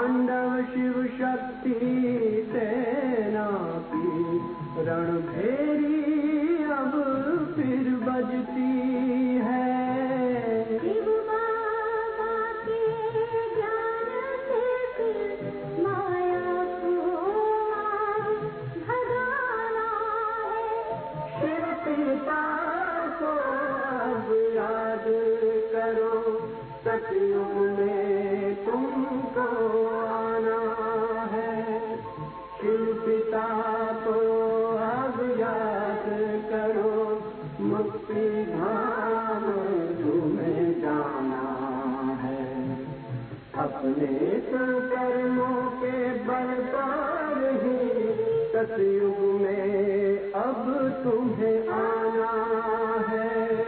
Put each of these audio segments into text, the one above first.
पांडव शिव शक्ति सेना की रणभेरी अब फिर बजती है। शिव बाबा के ज्ञान से फिर माया को भगाना है। शिव पिता को अब याद करो, सतयुग में तुमको आना है। शिव पिता को अब याद करो, मुक्ति धाम तुम्हें जाना है। अपने कर्मों के बल पर ही सतयुग में अब तुम्हें आना है।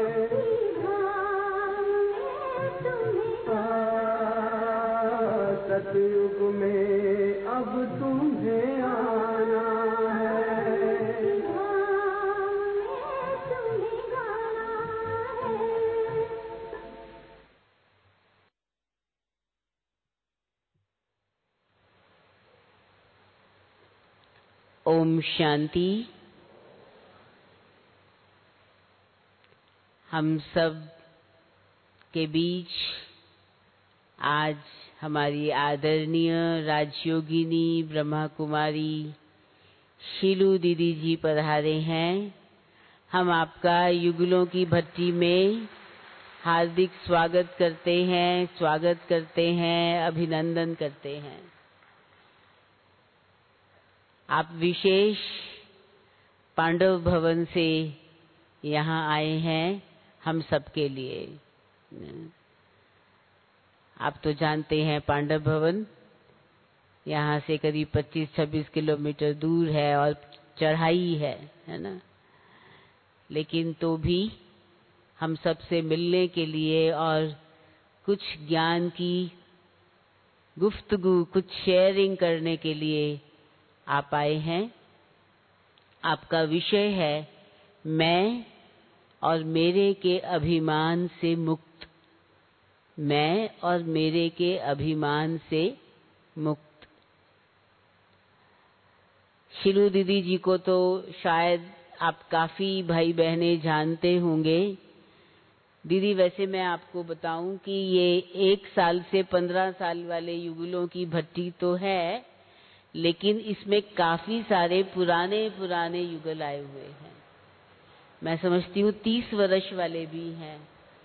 सतयुग में अब तुम्हें आना है। ओम शांति। हम सब के बीच आज हमारी आदरणीय राजयोगिनी ब्रह्मा कुमारी शीलू दीदी जी पधारे हैं। हम आपका युगलों की भट्टी में हार्दिक स्वागत करते हैं, अभिनंदन करते हैं। आप विशेष पांडव भवन से यहाँ आए हैं हम सबके लिए। आप तो जानते हैं पांडव भवन यहाँ से करीब 25-26 किलोमीटर दूर है और चढ़ाई है ना। लेकिन तो भी हम सबसे मिलने के लिए और कुछ ज्ञान की गुफ्तगू, कुछ शेयरिंग करने के लिए आप आए हैं। आपका विषय है मैं और मेरे के अभिमान से मुक्त। मैं और मेरे के अभिमान से मुक्त। शीलू दीदी जी को तो शायद आप काफी भाई बहनें जानते होंगे। दीदी वैसे मैं आपको बताऊं कि ये 1 साल से 15 साल वाले युगलों की भट्टी तो है, लेकिन इसमें काफी सारे पुराने युगल आए हुए हैं। मैं समझती हूँ 30 वर्ष वाले भी हैं।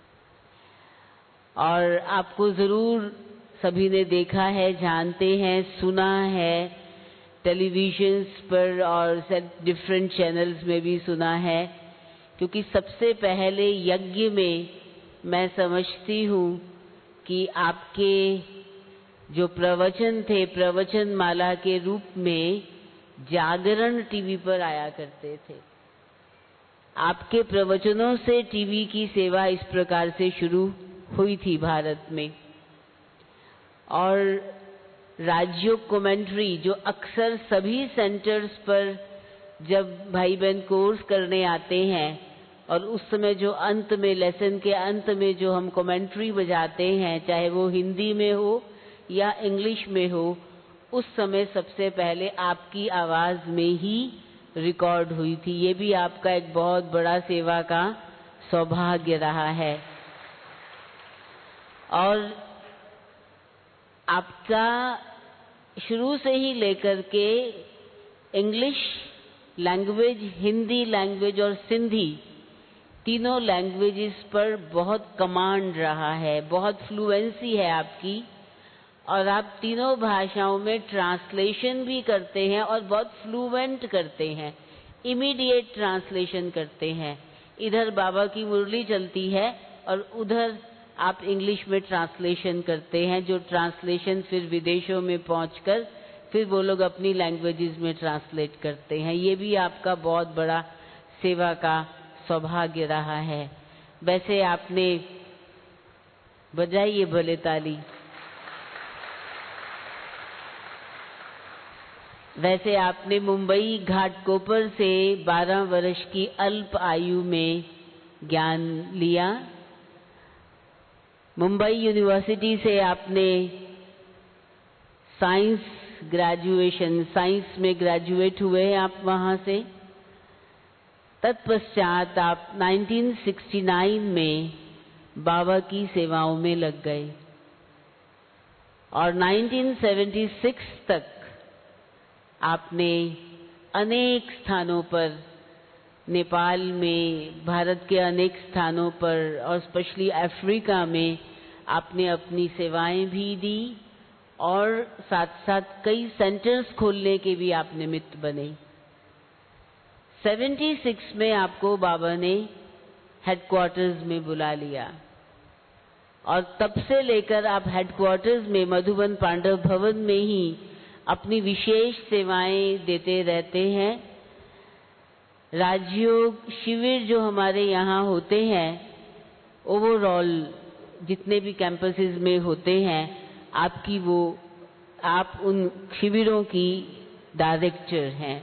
और आपको जरूर सभी ने देखा है, जानते हैं, सुना है, टेलीविजन्स पर और डिफरेंट चैनल्स में भी सुना है। क्योंकि सबसे पहले यज्ञ में मैं समझती हूँ कि आपके जो प्रवचन थे, प्रवचन माला के रूप में जागरण टीवी पर आया करते थे। आपके प्रवचनों से टीवी की सेवा इस प्रकार से शुरू हुई थी भारत में। और राजयोग कमेंट्री जो अक्सर सभी सेंटर्स पर जब भाई बहन कोर्स करने आते हैं और उस समय जो अंत में, लेसन के अंत में जो हम कमेंट्री बजाते हैं, चाहे वो हिंदी में हो या इंग्लिश में हो, उस समय सबसे पहले आपकी आवाज में ही रिकॉर्ड हुई थी। ये भी आपका एक बहुत बड़ा सेवा का सौभाग्य रहा है। और आपका शुरू से ही लेकर के इंग्लिश लैंग्वेज, हिंदी लैंग्वेज और सिंधी तीनों लैंग्वेजेस पर बहुत कमांड रहा है, बहुत फ्लुएंसी है आपकी। और आप तीनों भाषाओं में ट्रांसलेशन भी करते हैं और बहुत फ्लुएंट करते हैं, इमीडिएट ट्रांसलेशन करते हैं। इधर बाबा की मुरली चलती है और उधर आप इंग्लिश में ट्रांसलेशन करते हैं, जो ट्रांसलेशन फिर विदेशों में पहुंचकर फिर वो लोग अपनी लैंग्वेजेस में ट्रांसलेट करते हैं। ये भी आपका बहुत बड़ा सेवा का सौभाग्य रहा है। वैसे आपने बजाइए भले ताली। वैसे आपने मुंबई घाटकोपर से 12 वर्ष की अल्प आयु में ज्ञान लिया। मुंबई यूनिवर्सिटी से आपने साइंस ग्रेजुएशन, साइंस में ग्रेजुएट हुए आप वहाँ से। तत्पश्चात आप 1969 में बाबा की सेवाओं में लग गए और 1976 तक आपने अनेक स्थानों पर, नेपाल में, भारत के अनेक स्थानों पर और स्पेशली अफ्रीका में आपने अपनी सेवाएं भी दी और साथ साथ कई सेंटर्स खोलने के भी आप निमित्त बने। 76 में आपको बाबा ने हेडक्वार्टर्स में बुला लिया और तब से लेकर आप हेडक्वार्टर्स में मधुबन पांडव भवन में ही अपनी विशेष सेवाएं देते रहते हैं। राजयोग शिविर जो हमारे यहाँ होते हैं, ओवरऑल जितने भी कैंपसेस में होते हैं, आप उन शिविरों की डायरेक्टर हैं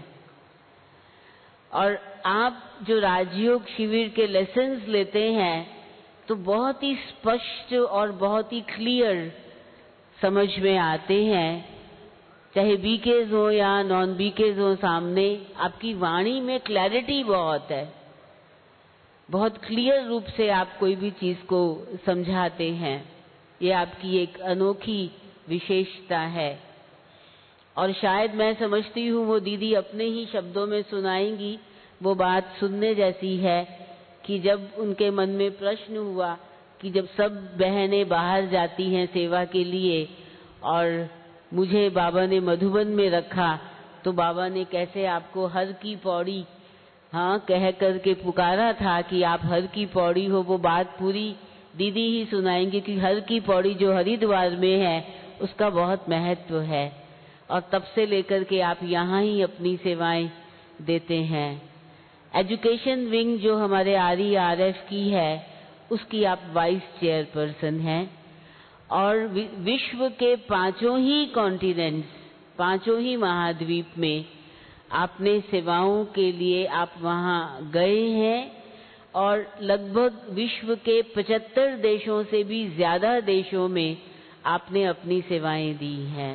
और आप जो राजयोग शिविर के लेसन्स लेते हैं तो बहुत ही स्पष्ट और बहुत ही क्लियर समझ में आते हैं, चाहे बीकेज हो या नॉन बीकेज हो, सामने आपकी वाणी में क्लैरिटी बहुत है, बहुत क्लियर रूप से आप कोई भी चीज को समझाते हैं। ये आपकी एक अनोखी विशेषता है और शायद मैं समझती हूँ वो दीदी अपने ही शब्दों में सुनाएंगी। वो बात सुनने जैसी है कि जब उनके मन में प्रश्न हुआ कि जब सब बहनें बाहर जाती हैं सेवा के लिए और मुझे बाबा ने मधुबन में रखा, तो बाबा ने कैसे आपको हर की पौड़ी कह करके पुकारा था कि आप हर की पौड़ी हो। वो बात पूरी दीदी ही सुनाएंगी कि हर की पौड़ी जो हरिद्वार में है उसका बहुत महत्व है और तब से लेकर के आप यहाँ ही अपनी सेवाएं देते हैं। एजुकेशन विंग जो हमारे RERF की है उसकी आप वाइस चेयरपर्सन हैं और विश्व के 5 ही कॉन्टिनेंट्स, 5 ही महाद्वीप में आपने सेवाओं के लिए आप वहाँ गए हैं और लगभग विश्व के 75 देशों से भी ज्यादा देशों में आपने अपनी सेवाएं दी हैं।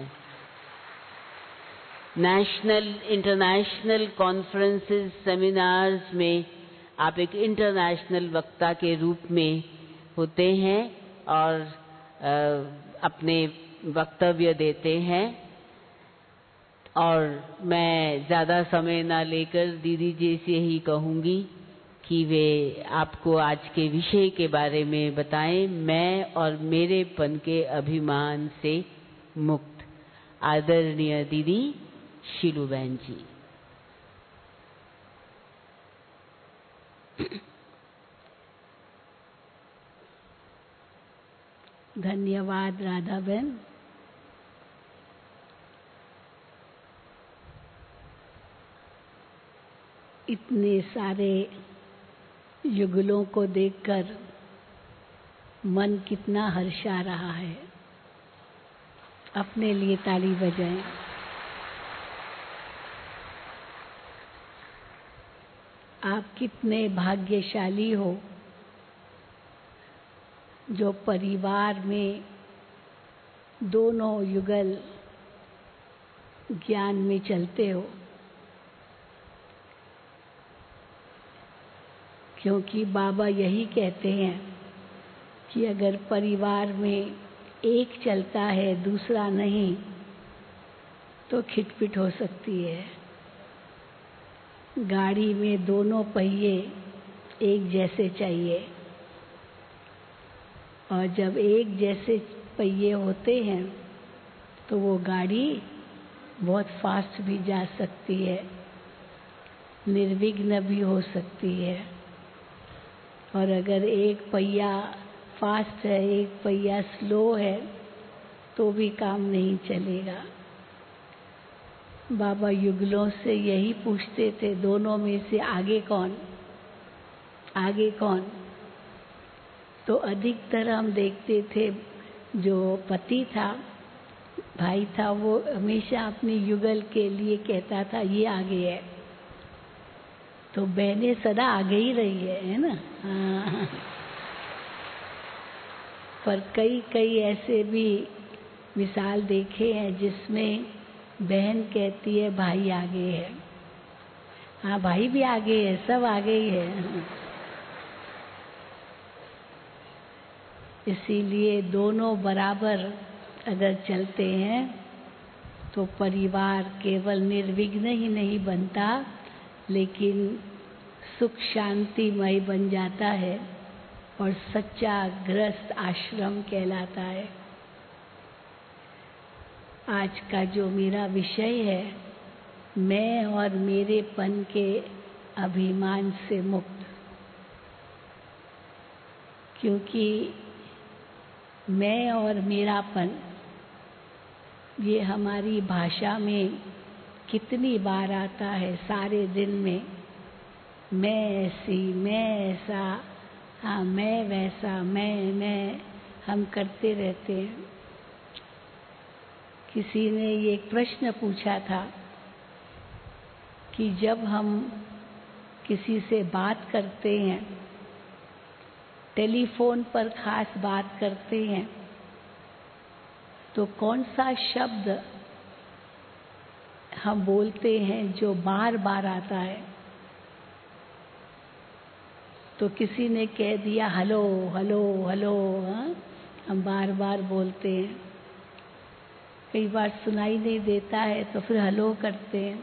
नेशनल इंटरनेशनल कॉन्फ्रेंसेस सेमिनार्स में आप एक इंटरनेशनल वक्ता के रूप में होते हैं और अपने वक्तव्य देते हैं। और मैं ज़्यादा समय ना लेकर दीदी जी से ही कहूँगी कि वे आपको आज के विषय के बारे में बताएं। मैं और मेरेपन के अभिमान से मुक्त। आदरणीय दीदी शीलू बहन जी। धन्यवाद राधा बहन। इतने सारे युगलों को देखकर मन कितना हर्षा रहा है। अपने लिए ताली बजाएं। आप कितने भाग्यशाली हो जो परिवार में दोनों युगल ज्ञान में चलते हो, क्योंकि बाबा यही कहते हैं कि अगर परिवार में एक चलता है दूसरा नहीं तो खिटपिट हो सकती है। गाड़ी में दोनों पहिए एक जैसे चाहिए और जब एक जैसे पहिए होते हैं तो वो गाड़ी बहुत फास्ट भी जा सकती है, निर्विघ्न भी हो सकती है। और अगर एक पहिया फास्ट है एक पहिया स्लो है तो भी काम नहीं चलेगा। बाबा युगलों से यही पूछते थे, दोनों में से आगे कौन, आगे कौन। तो अधिकतर हम देखते थे जो पति था, भाई था, वो हमेशा अपनी युगल के लिए कहता था ये आगे है, तो बहनें सदा आगे ही रही है ना। हाँ। पर कई ऐसे भी मिसाल देखे हैं जिसमें बहन कहती है भाई आगे है, हाँ भाई भी आगे है, सब आगे ही है। इसीलिए दोनों बराबर अगर चलते हैं तो परिवार केवल निर्विघ्न ही नहीं बनता, लेकिन सुख शांतिमय बन जाता है और सच्चा गृहस्थ आश्रम कहलाता है। आज का जो मेरा विषय है, मैं और मेरेपन के अभिमान से मुक्त, क्योंकि मैं और मेरापन ये हमारी भाषा में कितनी बार आता है सारे दिन में। मैं ऐसी, मैं ऐसा, हाँ मैं वैसा, मैं हम करते रहते हैं। किसी ने ये प्रश्न पूछा था कि जब हम किसी से बात करते हैं, टेलीफोन पर खास बात करते हैं, तो कौन सा शब्द हम बोलते हैं जो बार बार आता है? तो किसी ने कह दिया हेलो हेलो हेलो, हाँ हम बार बार बोलते हैं। कई बार सुनाई नहीं देता है तो फिर हेलो करते हैं,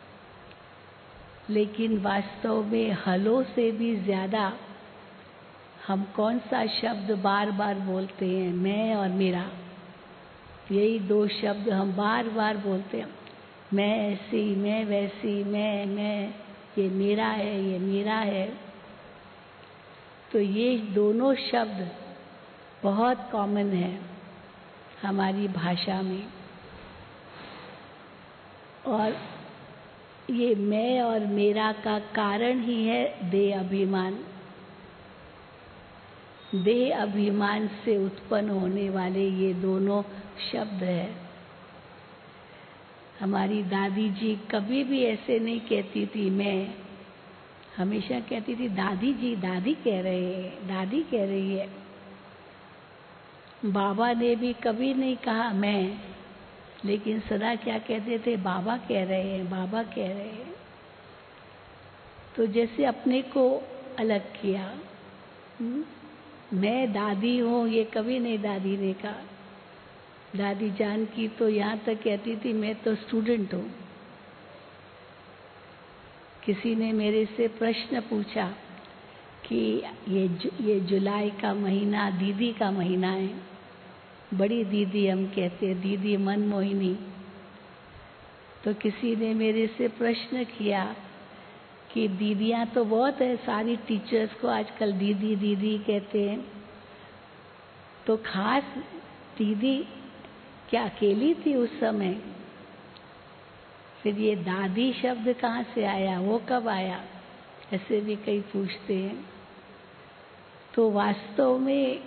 लेकिन वास्तव में हेलो से भी ज़्यादा हम कौन सा शब्द बार बार बोलते हैं? मैं और मेरा, यही दो शब्द हम बार बार बोलते हैं। मैं ऐसी, मैं वैसी, मैं, ये मेरा है, ये मेरा है। तो ये दोनों शब्द बहुत कॉमन है हमारी भाषा में, और ये मैं और मेरा का कारण ही है देह अभिमान। देह अभिमान से उत्पन्न होने वाले ये दोनों शब्द है। हमारी दादी जी कभी भी ऐसे नहीं कहती थी मैं, हमेशा कहती थी दादी जी, दादी कह रहे हैं, दादी कह रही है। बाबा ने भी कभी नहीं कहा मैं, लेकिन सदा क्या कहते थे? बाबा कह रहे हैं, बाबा कह रहे हैं। तो जैसे अपने को अलग किया, मैं दादी हूँ, ये कभी नहीं दादी ने कहा। दादी जानकी तो यहाँ तक कहती थी मैं तो स्टूडेंट हूँ। किसी ने मेरे से प्रश्न पूछा कि ये जुलाई का महीना दीदी का महीना है, बड़ी दीदी हम कहते हैं, दीदी मनमोहिनी। तो किसी ने मेरे से प्रश्न किया कि दीदियाँ तो बहुत है, सारी टीचर्स को आजकल दीदी दीदी कहते हैं, तो खास दीदी क्या अकेली थी उस समय? फिर ये दादी शब्द कहाँ से आया, वो कब आया? ऐसे भी कई पूछते हैं। तो वास्तव में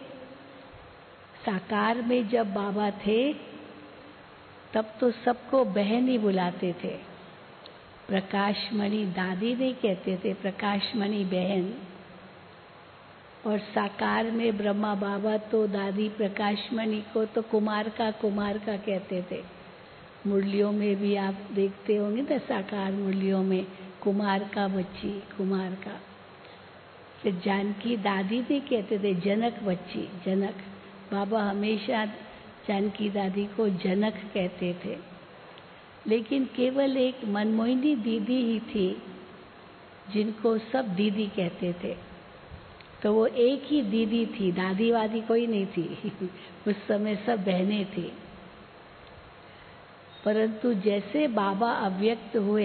साकार में जब बाबा थे तब तो सबको बहन ही बुलाते थे। प्रकाशमणि दादी नहीं कहते थे, प्रकाशमणि बहन। और साकार में ब्रह्मा बाबा तो दादी प्रकाशमणि को तो कुमार का कहते थे। मुरलियों में भी आप देखते होंगे ना, साकार मुरलियों में कुमार का बच्ची, कुमार का। फिर जानकी दादी भी कहते थे, जनक बच्ची, जनक। बाबा हमेशा जानकी दादी को जनक कहते थे। लेकिन केवल एक मनमोहिनी दीदी ही थी जिनको सब दीदी कहते थे। तो वो एक ही दीदी थी, दादी वादी कोई नहीं थी। उस समय सब बहनें थी। परंतु जैसे बाबा अव्यक्त हुए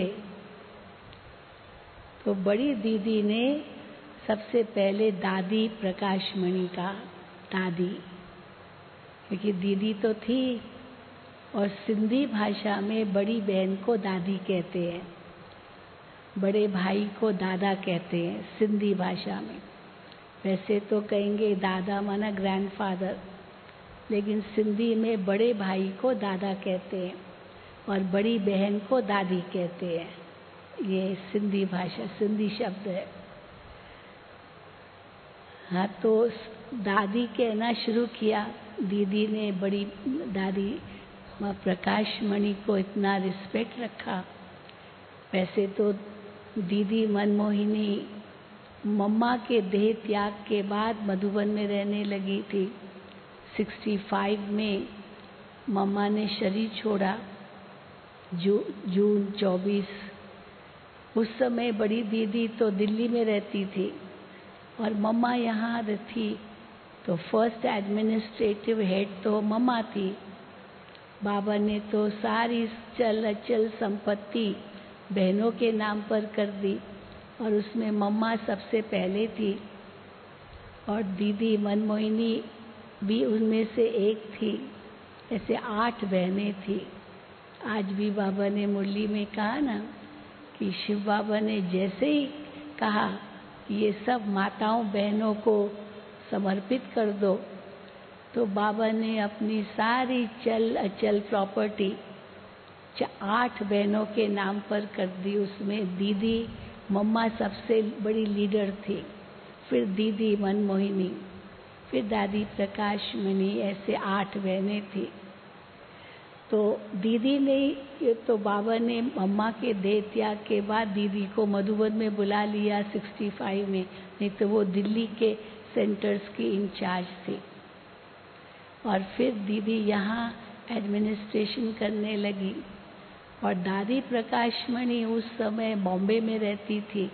तो बड़ी दीदी ने सबसे पहले दादी प्रकाशमणि का, दादी, क्योंकि दीदी तो थी। और सिंधी भाषा में बड़ी बहन को दादी कहते हैं, बड़े भाई को दादा कहते हैं सिंधी भाषा में। वैसे तो कहेंगे दादा माना ग्रैंडफादर, लेकिन सिंधी में बड़े भाई को दादा कहते हैं और बड़ी बहन को दादी कहते हैं। ये सिंधी भाषा, सिंधी शब्द है। हाँ, तो दादी कहना शुरू किया। दीदी ने, बड़ी दादी प्रकाश मणि को इतना रिस्पेक्ट रखा। वैसे तो दीदी मनमोहिनी मम्मा के देह त्याग के बाद मधुबन में रहने लगी थी। 65 में मम्मा ने शरीर छोड़ा, जून 24। उस समय बड़ी दीदी तो दिल्ली में रहती थी और मम्मा यहाँ थी, तो फर्स्ट एडमिनिस्ट्रेटिव हेड तो मम्मा थी। बाबा ने तो सारी चल अचल संपत्ति बहनों के नाम पर कर दी और उसमें मम्मा सबसे पहले थी और दीदी मनमोहिनी भी उनमें से एक थी। ऐसे 8 बहनें थी। आज भी बाबा ने मुरली में कहा ना कि शिव बाबा ने जैसे ही कहा कि ये सब माताओं बहनों को समर्पित कर दो, तो बाबा ने अपनी सारी चल अचल प्रॉपर्टी 8 बहनों के नाम पर कर दी। उसमें दीदी मम्मा सबसे बड़ी लीडर थी, फिर दीदी मनमोहिनी, फिर दादी प्रकाश मणि, ऐसे 8 बहनें थी। तो दीदी ने, तो बाबा ने मम्मा के देह त्याग के बाद दीदी को मधुबन में बुला लिया 65 में, नहीं तो वो दिल्ली के सेंटर्स की इंचार्ज थी। और फिर दीदी यहाँ एडमिनिस्ट्रेशन करने लगी और दादी प्रकाश मणि उस समय बॉम्बे में रहती थी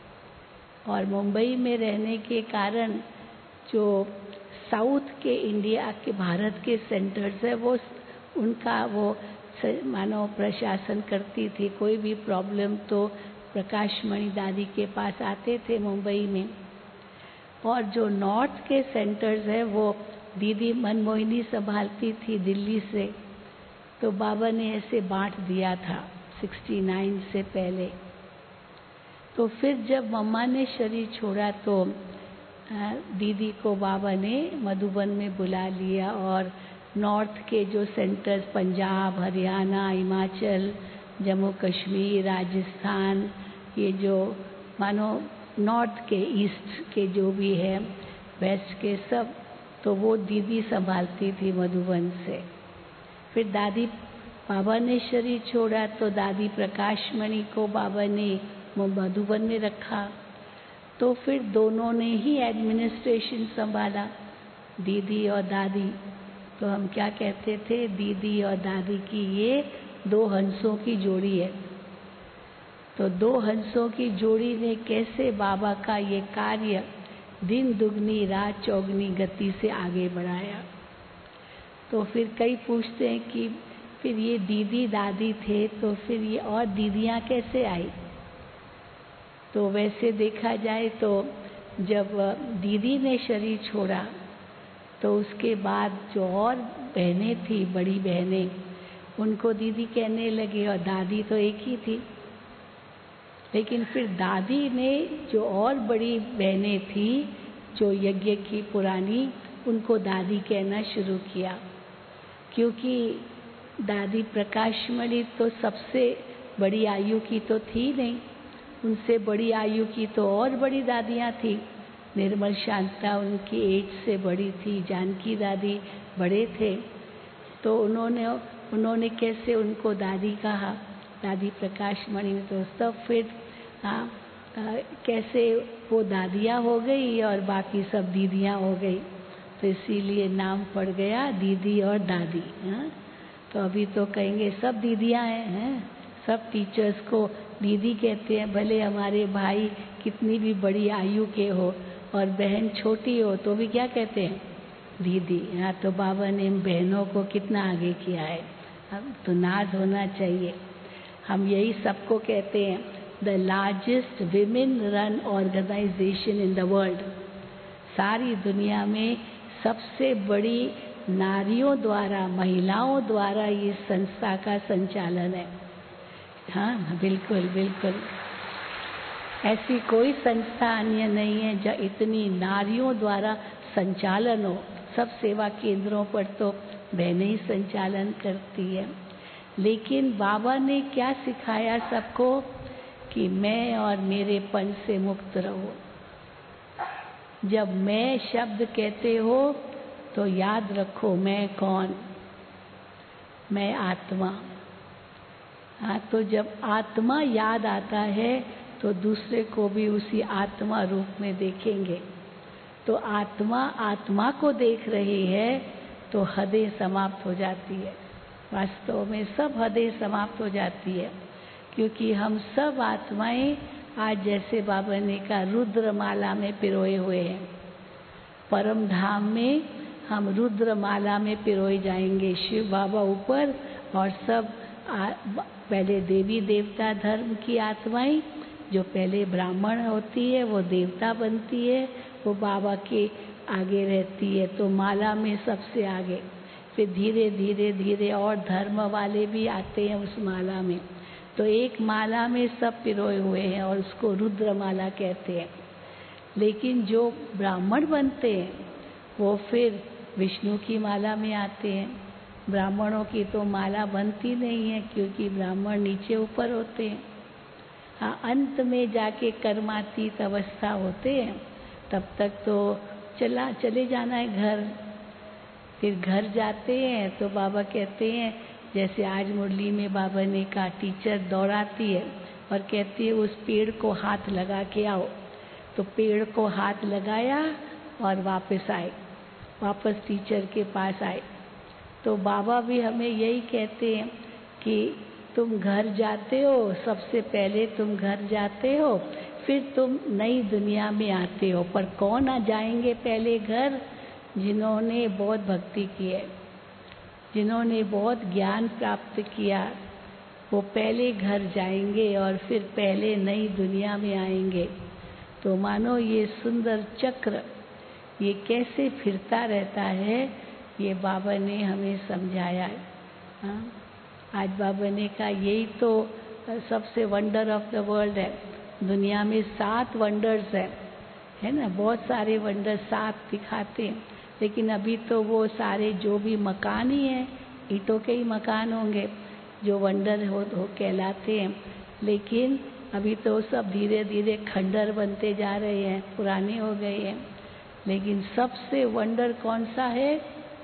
और मुंबई में रहने के कारण जो साउथ के इंडिया के, भारत के सेंटर्स है, वो उनका वो मानो प्रशासन करती थी। कोई भी प्रॉब्लम तो प्रकाश मणि दादी के पास आते थे मुंबई में। और जो नॉर्थ के सेंटर्स है वो दीदी मनमोहिनी संभालती थी दिल्ली से। तो बाबा ने ऐसे बांट दिया था 69 से पहले। तो फिर जब मम्मा ने शरीर छोड़ा तो दीदी को बाबा ने मधुबन में बुला लिया और नॉर्थ के जो सेंटर्स, पंजाब, हरियाणा, हिमाचल, जम्मू कश्मीर, राजस्थान, ये जो मानो नॉर्थ के, ईस्ट के जो भी है, वेस्ट के सब, तो वो दीदी संभालती थी मधुबन से। फिर दादी, बाबा ने शरीर छोड़ा तो दादी प्रकाश मणि को बाबा ने मधुबन में रखा। तो फिर दोनों ने ही एडमिनिस्ट्रेशन संभाला, दीदी और दादी। तो हम क्या कहते थे, दीदी और दादी की ये 2 हंसों की जोड़ी है। तो 2 हंसों की जोड़ी ने कैसे बाबा का ये कार्य दिन दुगनी रात चौगनी गति से आगे बढ़ाया। तो फिर कई पूछते हैं कि फिर ये दीदी दादी थे तो फिर ये और दीदियाँ कैसे आई। तो वैसे देखा जाए तो जब दीदी ने शरीर छोड़ा तो उसके बाद जो और बहनें थी, बड़ी बहनें, उनको दीदी कहने लगे और दादी तो एक ही थी। लेकिन फिर दादी ने जो और बड़ी बहनें थी जो यज्ञ की पुरानी, उनको दादी कहना शुरू किया, क्योंकि दादी प्रकाश मणि तो सबसे बड़ी आयु की तो थी नहीं, उनसे बड़ी आयु की तो और बड़ी दादियाँ थी। निर्मल शांता उनकी एज से बड़ी थी, जानकी दादी बड़े थे। तो उन्होंने कैसे उनको दादी कहा, दादी प्रकाश मणि ने, तो सब फिर कैसे वो दादियाँ हो गई और बाकी सब दीदियाँ हो गई। तो इसीलिए नाम पड़ गया दीदी और दादी। तो अभी तो कहेंगे सब दीदियाँ हैं, सब टीचर्स को दीदी कहते हैं, भले हमारे भाई कितनी भी बड़ी आयु के हो और बहन छोटी हो तो भी क्या कहते हैं, दीदी। तो बाबा ने बहनों को कितना आगे किया है, तो नाज होना चाहिए। हम यही सबको कहते हैं, the largest women run organisation in the world. सारी दुनिया में सबसे बड़ी नारियों द्वारा, महिलाओं द्वारा ये संस्था का संचालन है। हाँ, बिल्कुल बिल्कुल, ऐसी कोई संस्था अन्य नहीं है जहाँ इतनी नारियों द्वारा संचालन हो। सब सेवा केंद्रों पर तो बहनें ही संचालन करती है। लेकिन बाबा ने क्या सिखाया सबको कि मैं और मेरे पन से मुक्त रहो। जब मैं शब्द कहते हो तो याद रखो मैं कौन, मैं आत्मा। हाँ, तो जब आत्मा याद आता है तो दूसरे को भी उसी आत्मा रूप में देखेंगे। तो आत्मा आत्मा को देख रही है तो हदें समाप्त हो जाती है। वास्तव में सब हदें समाप्त हो जाती है, क्योंकि हम सब आत्माएं आज जैसे बाबा ने कहा रुद्रमाला में पिरोए हुए हैं। परम धाम में हम रुद्रमाला में पिरोए जाएंगे। शिव बाबा ऊपर और सब पहले देवी देवता धर्म की आत्माएं, जो पहले ब्राह्मण होती है वो देवता बनती है, वो बाबा के आगे रहती है, तो माला में सबसे आगे। फिर धीरे धीरे धीरे और धर्म वाले भी आते हैं उस माला में। तो एक माला में सब पिरोए हुए हैं और उसको रुद्रमाला कहते हैं। लेकिन जो ब्राह्मण बनते हैं वो फिर विष्णु की माला में आते हैं। ब्राह्मणों की तो माला बनती नहीं है, क्योंकि ब्राह्मण नीचे ऊपर होते हैं। हाँ, अंत में जाके कर्मातीत अवस्था होते हैं, तब तक तो चले जाना है घर। फिर घर जाते हैं तो बाबा कहते हैं, जैसे आज मुरली में बाबा ने कहा टीचर दौड़ाती है और कहती है उस पेड़ को हाथ लगा के आओ। तो पेड़ को हाथ लगाया और वापस आए, वापस टीचर के पास आए। तो बाबा भी हमें यही कहते हैं कि तुम घर जाते हो, सबसे पहले तुम घर जाते हो, फिर तुम नई दुनिया में आते हो। पर कौन आ जाएंगे पहले घर? जिन्होंने बहुत भक्ति की है, जिन्होंने बहुत ज्ञान प्राप्त किया, वो पहले घर जाएंगे और फिर पहले नई दुनिया में आएंगे। तो मानो ये सुंदर चक्र ये कैसे फिरता रहता है, ये बाबा ने हमें समझाया है। हाँ? आज बाबा ने कहा यही तो सबसे वंडर ऑफ द वर्ल्ड है। दुनिया में 7 वंडर्स है ना, बहुत सारे वंडर 7 दिखाते हैं, लेकिन अभी तो वो सारे जो भी मकान ही हैं, ईंटों के ही मकान होंगे जो वंडर हो कहलाते हैं। लेकिन अभी तो सब धीरे धीरे खंडर बनते जा रहे हैं, पुराने हो गए हैं। लेकिन सबसे वंडर कौन सा है?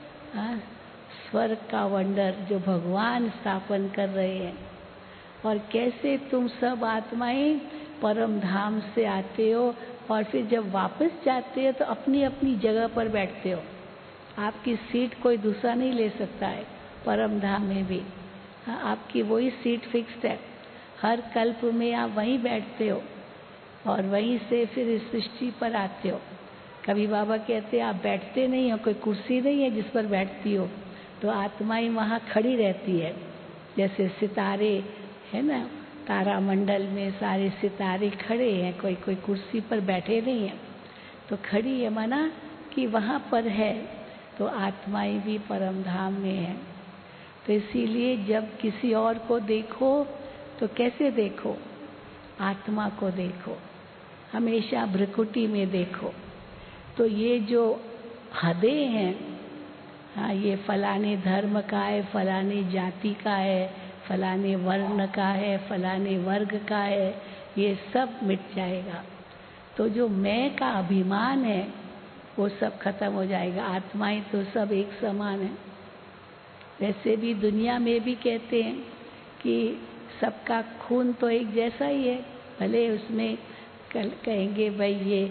स्वर्ग का वंडर जो भगवान स्थापन कर रहे हैं। और कैसे तुम सब आत्माएं परम धाम से आते हो और फिर जब वापस जाते हो तो अपनी अपनी जगह पर बैठते हो। आपकी सीट कोई दूसरा नहीं ले सकता है परम धाम में भी। आपकी वही सीट फिक्स्ड है, हर कल्प में आप वहीं बैठते हो और वहीं से फिर इस सृष्टि पर आते हो। कभी बाबा कहते हैं आप बैठते नहीं हो, कोई कुर्सी नहीं है जिस पर बैठती हो, तो आत्माएं वहाँ खड़ी रहती है। जैसे सितारे है ना, तारामंडल में सारे सितारे खड़े हैं, कोई कोई कुर्सी पर बैठे नहीं हैं, तो खड़ी है माना कि वहाँ पर है। तो आत्माएं भी परम धाम में है। तो इसीलिए जब किसी और को देखो तो कैसे देखो? आत्मा को देखो, हमेशा भ्रकुटी में देखो। तो ये जो हदें हैं, हाँ, ये फलाने धर्म का है, फलाने जाति का है, फलाने वर्ण का है, फलाने वर्ग का है, ये सब मिट जाएगा। तो जो मैं का अभिमान है वो सब खत्म हो जाएगा। आत्माएं तो सब एक समान है। वैसे भी दुनिया में भी कहते हैं कि सबका खून तो एक जैसा ही है, भले उसमें कहेंगे भाई ये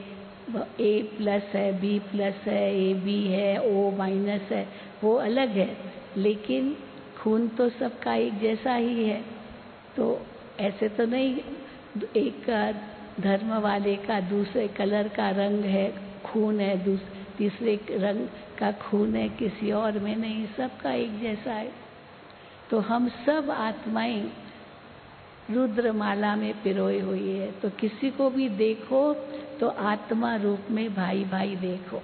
A+ है, B+ है, AB है, O- है, वो अलग है, लेकिन खून तो सबका एक जैसा ही है। तो ऐसे तो नहीं एक धर्म वाले का दूसरे कलर का रंग है, खून है, तीसरे रंग का खून है, किसी और में नहीं, सबका एक जैसा है। तो हम सब आत्माएं रुद्रमाला में पिरोई हुई है। तो किसी को भी देखो तो आत्मा रूप में भाई भाई देखो,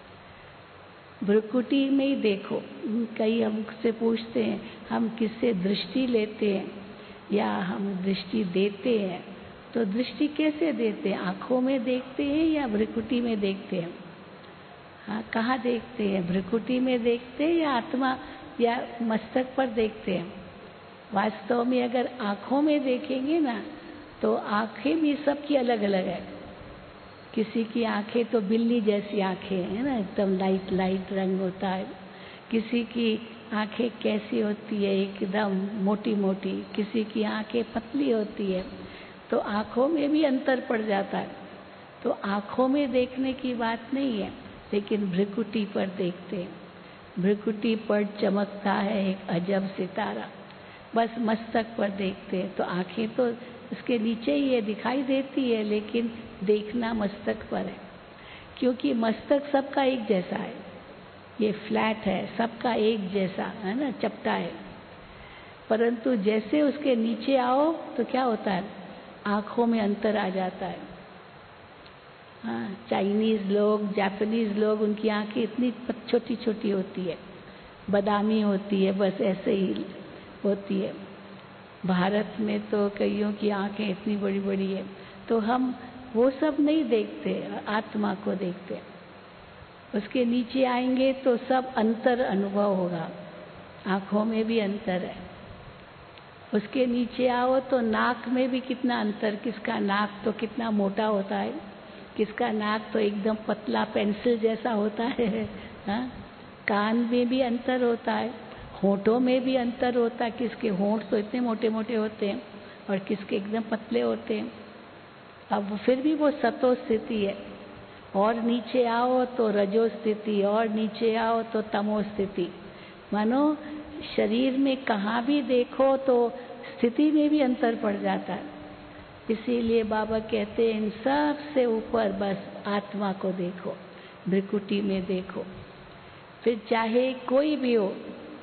भ्रुकुटी में ही देखो। कई हमसे पूछते हैं हम किससे दृष्टि लेते हैं या हम दृष्टि देते हैं, तो दृष्टि कैसे देते हैं? आँखों में देखते हैं या भ्रुकुटी में देखते हैं? हाँ, कहाँ देखते हैं? भ्रुकुटी में देखते हैं या आत्मा या मस्तक पर देखते हैं? वास्तव में अगर आँखों में देखेंगे ना तो आँखें भी सबकी अलग अलग है। किसी की आंखें तो बिल्ली जैसी आंखें है ना, एकदम लाइट लाइट रंग होता है। किसी की आंखें कैसी होती है, एकदम मोटी मोटी, किसी की आंखें पतली होती है। तो आंखों में भी अंतर पड़ जाता है। तो आंखों में देखने की बात नहीं है, लेकिन भ्रिकुटी पर देखते हैं। भ्रिकुटी पर चमकता है एक अजब सितारा, बस मस्तक पर देखते हैं। तो आंखें तो उसके नीचे ही है, दिखाई देती है, लेकिन देखना मस्तक पर है, क्योंकि मस्तक सबका एक जैसा है। ये फ्लैट है, सबका एक जैसा है ना, चपटा है। परंतु जैसे उसके नीचे आओ तो क्या होता है, आंखों में अंतर आ जाता है। हाँ, चाइनीज लोग, जापानीज लोग, उनकी आंखें इतनी छोटी छोटी होती है, बादामी होती है, बस ऐसे ही होती है। भारत में तो कईयों की आंखें इतनी बड़ी बड़ी है। तो हम वो सब नहीं देखते, आत्मा को देखते। उसके नीचे आएंगे तो सब अंतर अनुभव होगा, आंखों में भी अंतर है। उसके नीचे आओ तो नाक में भी कितना अंतर, किसका नाक तो कितना मोटा होता है, किसका नाक तो एकदम पतला पेंसिल जैसा होता है। हाँ? कान में भी अंतर होता है, होठों में भी अंतर होता है, किसके होंठ तो इतने मोटे मोटे होते हैं और किसके एकदम पतले होते हैं। अब फिर भी वो सतो स्थिति है। और नीचे आओ तो रजो स्थिति, और नीचे आओ तो तमो स्थिति। मानो शरीर में कहाँ भी देखो तो स्थिति में भी अंतर पड़ जाता है। इसीलिए बाबा कहते हैं इन सब से ऊपर बस आत्मा को देखो, भ्रिकुटी में देखो। फिर चाहे कोई भी हो,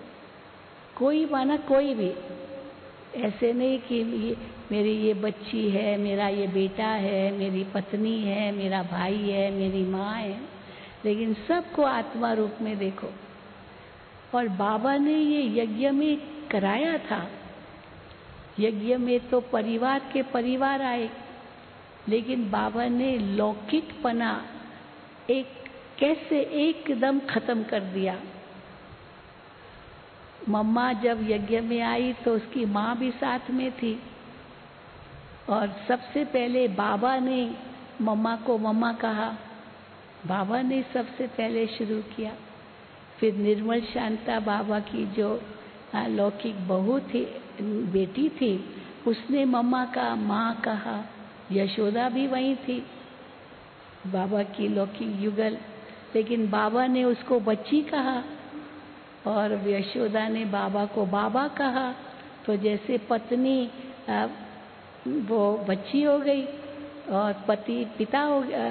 कोई माना कोई भी, ऐसे नहीं कि मेरी ये बच्ची है, मेरा ये बेटा है, मेरी पत्नी है, मेरा भाई है, मेरी माँ है, लेकिन सबको आत्मा रूप में देखो। और बाबा ने ये यज्ञ में कराया था। यज्ञ में तो परिवार के परिवार आए, लेकिन बाबा ने लौकिकपना कैसे एकदम खत्म कर दिया। मम्मा जब यज्ञ में आई तो उसकी माँ भी साथ में थी, और सबसे पहले बाबा ने मम्मा को मम्मा कहा, बाबा ने सबसे पहले शुरू किया। फिर निर्मल शांता बाबा की जो लौकिक बहू थी, बेटी थी, उसने मम्मा का माँ कहा। यशोदा भी वहीं थी, बाबा की लौकिक युगल, लेकिन बाबा ने उसको बच्ची कहा और यशोदा ने बाबा को बाबा कहा। तो जैसे पत्नी वो बच्ची हो गई और पति पिता हो गया।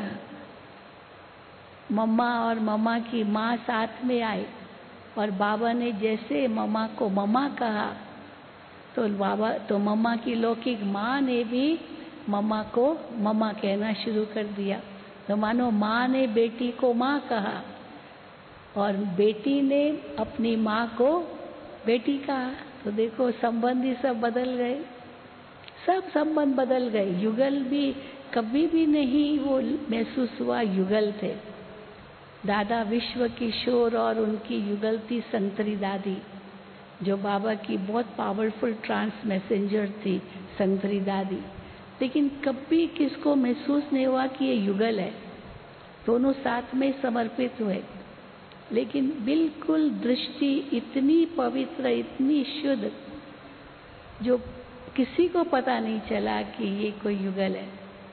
मम्मा और मम्मा की माँ साथ में आई, और बाबा ने जैसे मम्मा को मम्मा कहा तो मम्मा की लौकिक माँ ने भी मम्मा को मम्मा कहना शुरू कर दिया। तो मानो माँ ने बेटी को माँ कहा और बेटी ने अपनी माँ को बेटी कहा। तो देखो संबंध ही सब बदल गए, सब संबंध बदल गए। युगल भी कभी भी नहीं वो महसूस हुआ युगल थे। दादा विश्व किशोर और उनकी युगल थी संतरी दादी, जो बाबा की बहुत पावरफुल ट्रांस मैसेंजर थी संतरी दादी। लेकिन कभी किसको महसूस नहीं हुआ कि ये युगल है। दोनों साथ में समर्पित हुए, लेकिन बिल्कुल दृष्टि इतनी पवित्र, इतनी शुद्ध, जो किसी को पता नहीं चला कि ये कोई युगल है।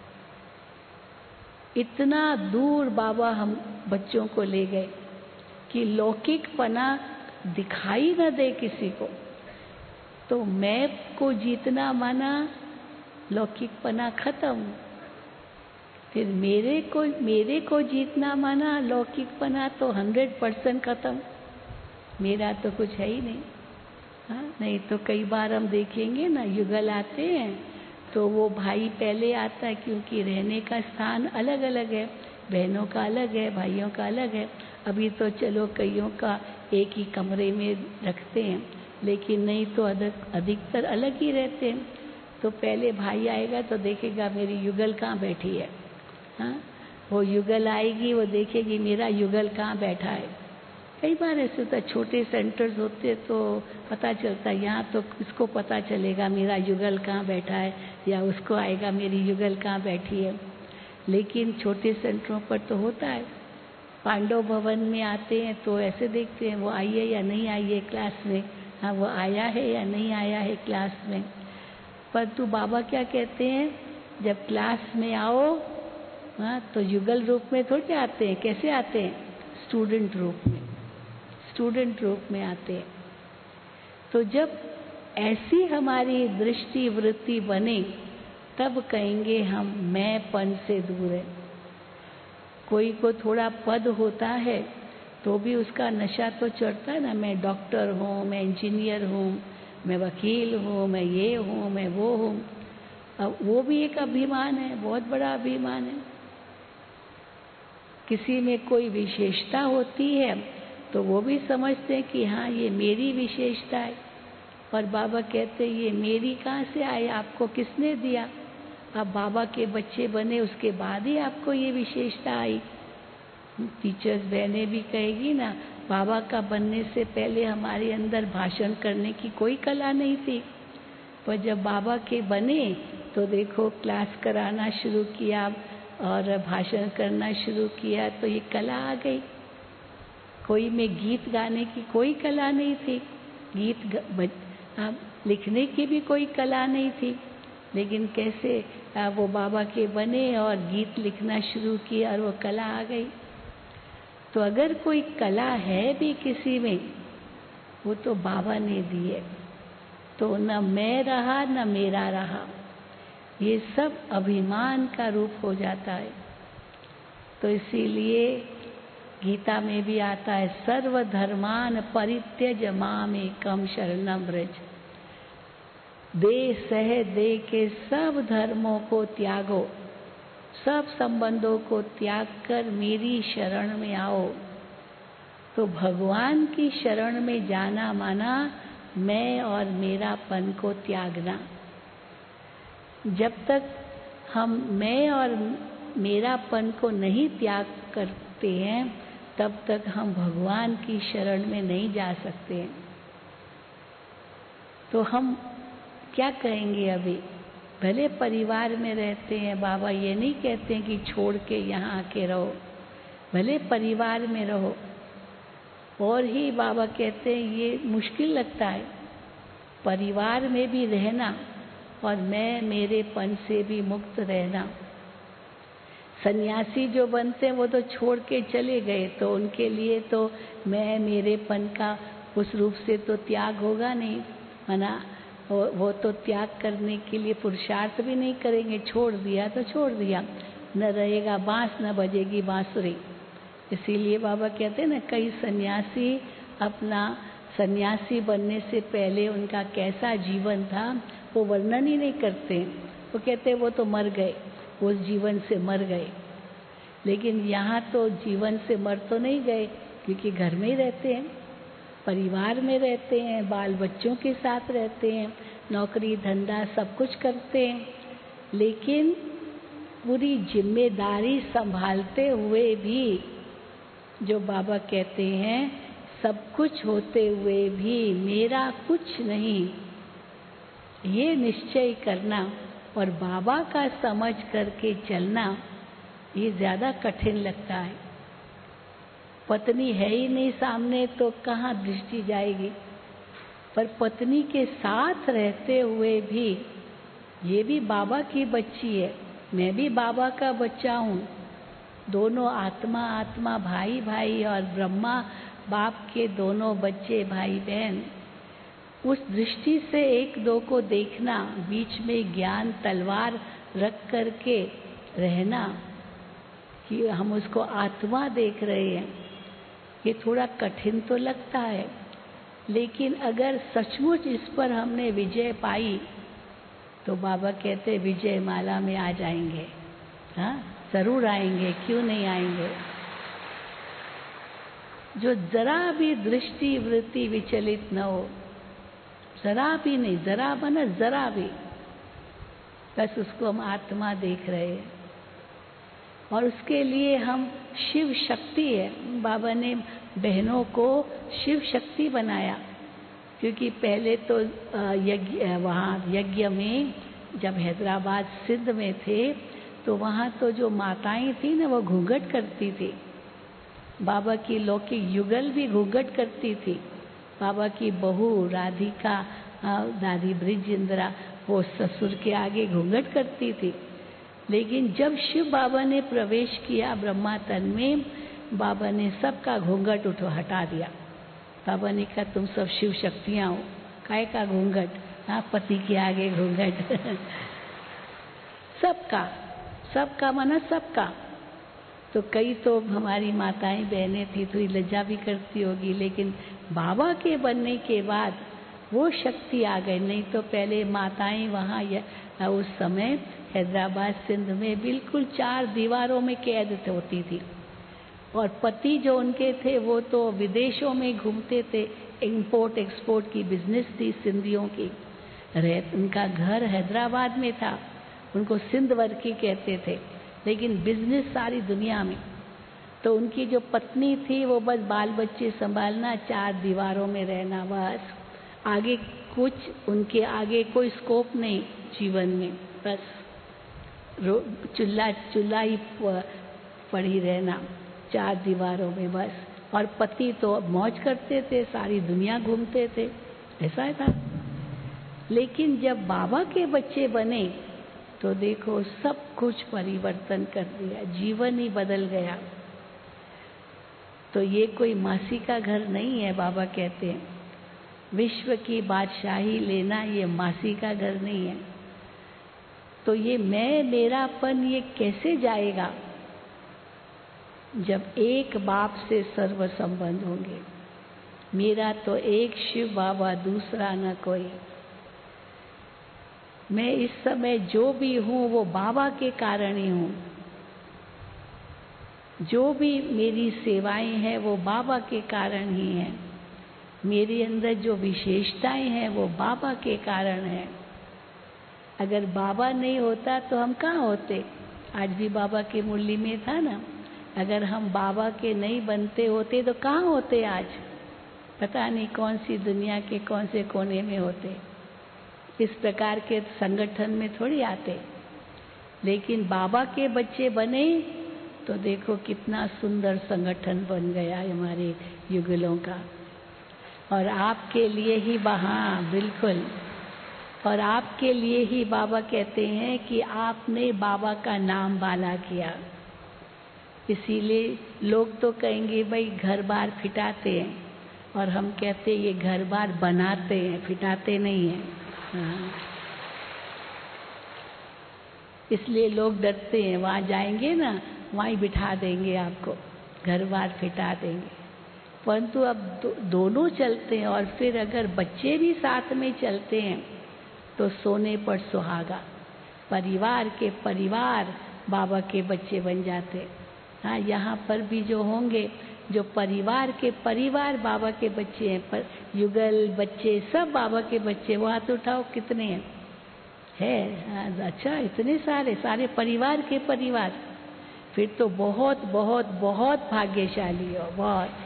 इतना दूर बाबा हम बच्चों को ले गए कि लौकिकपना दिखाई न दे किसी को। तो मैं को जीतना माना लौकिकपना खत्म। फिर मेरे को जीतना माना लौकिकपना तो 100% खत्म। मेरा तो कुछ है ही नहीं। हाँ, नहीं तो कई बार हम देखेंगे ना, युगल आते हैं तो वो भाई पहले आता है, क्योंकि रहने का स्थान अलग अलग है, बहनों का अलग है, भाइयों का अलग है। अभी तो चलो कईयों का एक ही कमरे में रखते हैं, लेकिन नहीं तो अधिकतर अलग ही रहते हैं। तो पहले भाई आएगा तो देखेगा मेरी युगल कहाँ बैठी है। हाँ, वो युगल आएगी, वो देखेगी मेरा युगल कहाँ बैठा है। कई बार ऐसे होता है, छोटे सेंटर्स होते तो पता चलता है। यहाँ तो इसको पता चलेगा मेरा युगल कहाँ बैठा है, या उसको आएगा मेरी युगल कहाँ बैठी है। लेकिन छोटे सेंटरों पर तो होता है। पांडव भवन में आते हैं तो ऐसे देखते हैं वो आई है या नहीं आई है क्लास में, हाँ वो आया है या नहीं आया है क्लास में। परंतु बाबा क्या कहते हैं, जब क्लास में आओ हाँ तो युगल रूप में थोड़े आते हैं, कैसे आते हैं, स्टूडेंट रूप में, स्टूडेंट रूप में आते हैं। तो जब ऐसी हमारी दृष्टि वृत्ति बने तब कहेंगे हम मैंपन से दूर है। कोई को थोड़ा पद होता है तो भी उसका नशा तो चढ़ता है ना, मैं डॉक्टर हूँ, मैं इंजीनियर हूँ, मैं वकील हूँ, मैं ये हूँ, मैं वो हूँ। अब वो भी एक अभिमान है, बहुत बड़ा अभिमान है। किसी में कोई विशेषता होती है तो वो भी समझते हैं कि हाँ ये मेरी विशेषता है। और बाबा कहते ये मेरी कहाँ से आई, आपको किसने दिया, आप बाबा के बच्चे बने उसके बाद ही आपको ये विशेषता आई। टीचर्स बहनें भी कहेगी ना, बाबा का बनने से पहले हमारे अंदर भाषण करने की कोई कला नहीं थी, पर जब बाबा के बने तो देखो क्लास कराना शुरू किया और भाषण करना शुरू किया तो ये कला आ गई। कोई में गीत गाने की कोई कला नहीं थी, लिखने की भी कोई कला नहीं थी, लेकिन कैसे वो बाबा के बने और गीत लिखना शुरू किया और वो कला आ गई। तो अगर कोई कला है भी किसी में वो तो बाबा ने दी है। तो न मैं रहा न मेरा रहा, ये सब अभिमान का रूप हो जाता है। तो इसीलिए गीता में भी आता है, सर्वधर्मान परित्यज मामेकं शरणं व्रज। दे सह दे के सब धर्मों को त्यागो, सब संबंधों को त्याग कर मेरी शरण में आओ। तो भगवान की शरण में जाना माना मैं और मेरापन को त्यागना। जब तक हम मैं और मेरापन को नहीं त्याग करते हैं तब तक हम भगवान की शरण में नहीं जा सकते हैं। तो हम क्या कहेंगे, अभी भले परिवार में रहते हैं, बाबा ये नहीं कहते हैं कि छोड़ के यहाँ आके रहो, भले परिवार में रहो। और ही बाबा कहते हैं ये मुश्किल लगता है परिवार में भी रहना और मैं मेरेपन से भी मुक्त रहना। सन्यासी जो बनते हैं वो तो छोड़ के चले गए, तो उनके लिए तो मैं मेरेपन का उस रूप से तो त्याग होगा नहीं, है ना। वो तो त्याग करने के लिए पुरुषार्थ भी नहीं करेंगे, छोड़ दिया तो छोड़ दिया, न रहेगा बांस न बजेगी बांसुरी। इसीलिए बाबा कहते हैं ना, कई सन्यासी अपना सन्यासी बनने से पहले उनका कैसा जीवन था वो वर्णन ही नहीं करते। वो कहते वो तो मर गए, उस जीवन से मर गए। लेकिन यहाँ तो जीवन से मर तो नहीं गए, क्योंकि घर में ही रहते हैं, परिवार में रहते हैं, बाल बच्चों के साथ रहते हैं, नौकरी धंधा सब कुछ करते हैं। लेकिन पूरी जिम्मेदारी संभालते हुए भी जो बाबा कहते हैं सब कुछ होते हुए भी मेरा कुछ नहीं, ये निश्चय करना और बाबा का समझ करके चलना, ये ज़्यादा कठिन लगता है। पत्नी है ही नहीं सामने तो कहाँ दृष्टि जाएगी, पर पत्नी के साथ रहते हुए भी ये भी बाबा की बच्ची है, मैं भी बाबा का बच्चा हूँ, दोनों आत्मा आत्मा, भाई भाई और ब्रह्मा बाप के दोनों बच्चे भाई बहन। उस दृष्टि से एक दो को देखना, बीच में ज्ञान तलवार रख करके रहना कि हम उसको आत्मा देख रहे हैं, ये थोड़ा कठिन तो लगता है। लेकिन अगर सचमुच इस पर हमने विजय पाई तो बाबा कहते विजय माला में आ जाएंगे। हाँ जरूर आएंगे, क्यों नहीं आएंगे। जो जरा भी दृष्टि वृत्ति विचलित न हो, जरा भी नहीं, जरा बना जरा भी, बस उसको हम आत्मा देख रहे हैं। और उसके लिए हम शिव शक्ति है, बाबा ने बहनों को शिव शक्ति बनाया। क्योंकि पहले तो वहाँ यज्ञ में जब हैदराबाद सिंध में थे तो वहाँ तो जो माताएं थी ना वो घूंघट करती थी। बाबा की लौकिक युगल भी घूंघट करती थी। बाबा की बहू राधिका, दादी ब्रिजेंद्रा, वो ससुर के आगे घूंघट करती थी। लेकिन जब शिव बाबा ने प्रवेश किया ब्रह्मा तन में, बाबा ने सबका घूंघट हटा दिया। बाबा ने कहा तुम सब शिव शक्तियाँ हो, काय का घूंघट, पति के आगे घूंघट सबका माना सबका। तो कई तो हमारी माताएं बहनें थी, थोड़ी लज्जा भी करती होगी, लेकिन बाबा के बनने के बाद वो शक्ति आ गई। नहीं तो पहले माताएं वहाँ उस समय हैदराबाद सिंध में बिल्कुल 4 दीवारों में कैद होती थी, और पति जो उनके थे वो तो विदेशों में घूमते थे। इंपोर्ट एक्सपोर्ट की बिजनेस थी सिंधियों की। उनका घर हैदराबाद में था, उनको सिंध वर्की कहते थे, लेकिन बिजनेस सारी दुनिया में। तो उनकी जो पत्नी थी वो बस बाल बच्चे संभालना, 4 दीवारों में रहना, बस आगे कुछ, उनके आगे कोई स्कोप नहीं जीवन में, बस चूल्हा ही पड़ी रहना 4 दीवारों में बस। और पति तो मौज करते थे, सारी दुनिया घूमते थे, ऐसा था। लेकिन जब बाबा के बच्चे बने तो देखो सब कुछ परिवर्तन कर दिया, जीवन ही बदल गया। तो ये कोई मासी का घर नहीं है। बाबा कहते हैं विश्व की बादशाही लेना ये मासी का घर नहीं है। तो ये मैं मेरापन ये कैसे जाएगा जब एक बाप से सर्व संबंध होंगे। मेरा तो एक शिव बाबा, दूसरा न कोई। मैं इस समय जो भी हूँ वो बाबा के कारण ही हूँ। जो भी मेरी सेवाएं हैं वो बाबा के कारण ही हैं। मेरे अंदर जो विशेषताएं हैं वो बाबा के कारण हैं। अगर बाबा नहीं होता तो हम कहाँ होते। आज भी बाबा की मुरली में था ना, अगर हम बाबा के नहीं बनते होते तो कहाँ होते आज, पता नहीं कौन सी दुनिया के कौन से कोने में होते। इस प्रकार के संगठन में थोड़ी आते। लेकिन बाबा के बच्चे बने तो देखो कितना सुंदर संगठन बन गया हमारे युगलों का। और आपके लिए ही बिल्कुल, और आपके लिए ही बाबा कहते हैं कि आपने बाबा का नाम बाला किया। इसीलिए लोग तो कहेंगे भाई घर बार फिटाते हैं, और हम कहते हैं ये घर बार बनाते हैं, फिटाते नहीं हैं। हाँ। इसलिए लोग डरते हैं, वहाँ जाएंगे ना वहाँ ही बिठा देंगे आपको, घर बार फिटा देंगे। परंतु अब दोनों चलते हैं, और फिर अगर बच्चे भी साथ में चलते हैं तो सोने पर सुहागा, परिवार के परिवार बाबा के बच्चे बन जाते। हाँ, यहाँ पर भी जो होंगे, जो परिवार के परिवार बाबा के बच्चे हैं, पर युगल बच्चे सब बाबा के बच्चे, वो हाथ उठाओ कितने हैं? है अच्छा, इतने सारे परिवार के परिवार। फिर तो बहुत बहुत बहुत भाग्यशाली हो, बहुत।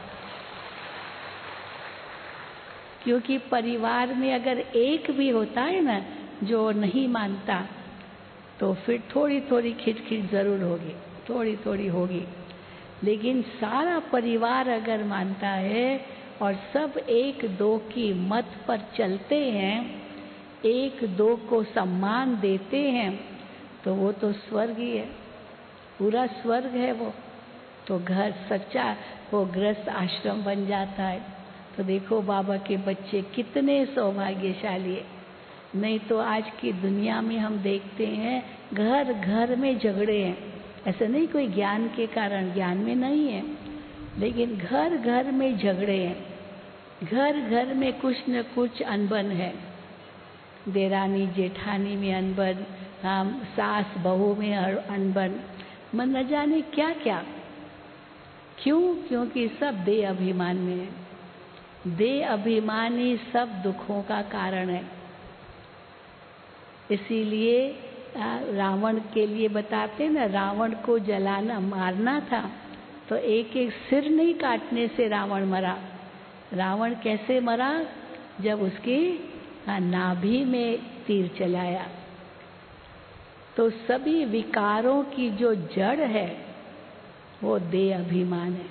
क्योंकि परिवार में अगर एक भी होता है ना जो नहीं मानता, तो फिर थोड़ी थोड़ी खिटखिट जरूर होगी, थोड़ी थोड़ी होगी। लेकिन सारा परिवार अगर मानता है और सब एक दो की मत पर चलते हैं, एक दो को सम्मान देते हैं, तो वो तो स्वर्ग ही है, पूरा स्वर्ग है वो। तो घर सच्चा वो गृहस्थ आश्रम बन जाता है। तो देखो बाबा के बच्चे कितने सौभाग्यशाली है। नहीं तो आज की दुनिया में हम देखते हैं घर घर में झगड़े हैं। ऐसा नहीं कोई ज्ञान के कारण, ज्ञान में नहीं है, लेकिन घर घर में झगड़े हैं। घर घर में कुछ न कुछ अनबन है। देरानी जेठानी में अनबन, सास बहू में अनबन, मन न जाने क्या क्या। क्यों? क्योंकि सब देह अभिमान में है। देह अभिमान ही सब दुखों का कारण है। इसीलिए रावण के लिए बताते ना, रावण को जलाना मारना था तो एक एक सिर नहीं काटने से रावण मरा। रावण कैसे मरा? जब उसकी नाभि में तीर चलाया। तो सभी विकारों की जो जड़ है वो देह अभिमान है।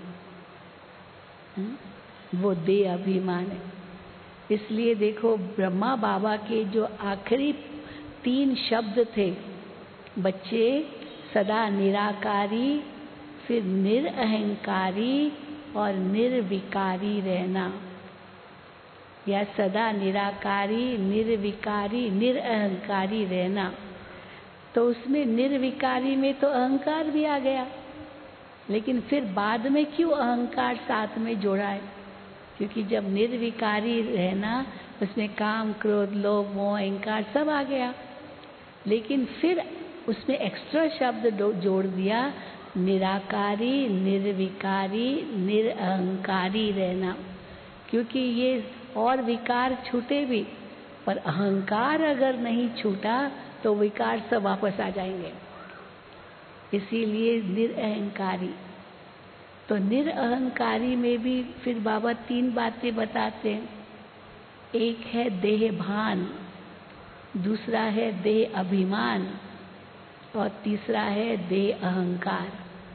वो देह अभिमान है। इसलिए देखो ब्रह्मा बाबा के जो आखिरी 3 शब्द थे, बच्चे सदा निराकारी, फिर निरअहंकारी और निर्विकारी रहना, या सदा निराकारी, निर्विकारी, निरअहंकारी रहना। तो उसमें निर्विकारी में तो अहंकार भी आ गया, लेकिन फिर बाद में क्यों अहंकार साथ में जोड़ा है? क्योंकि जब निर्विकारी रहना उसमें काम, क्रोध, लोभ, मोह, अहंकार सब आ गया, लेकिन फिर उसमें एक्स्ट्रा शब्द जोड़ दिया, निराकारी, निर्विकारी, निरअहंकारी रहना। क्योंकि ये और विकार छूटे भी, पर अहंकार अगर नहीं छूटा तो विकार सब वापस आ जाएंगे। इसीलिए निरअहंकारी। तो निरअहंकारी में भी फिर बाबा 3 बातें बताते हैं। एक है देह भान, दूसरा है देह अभिमान और तीसरा है देह अहंकार।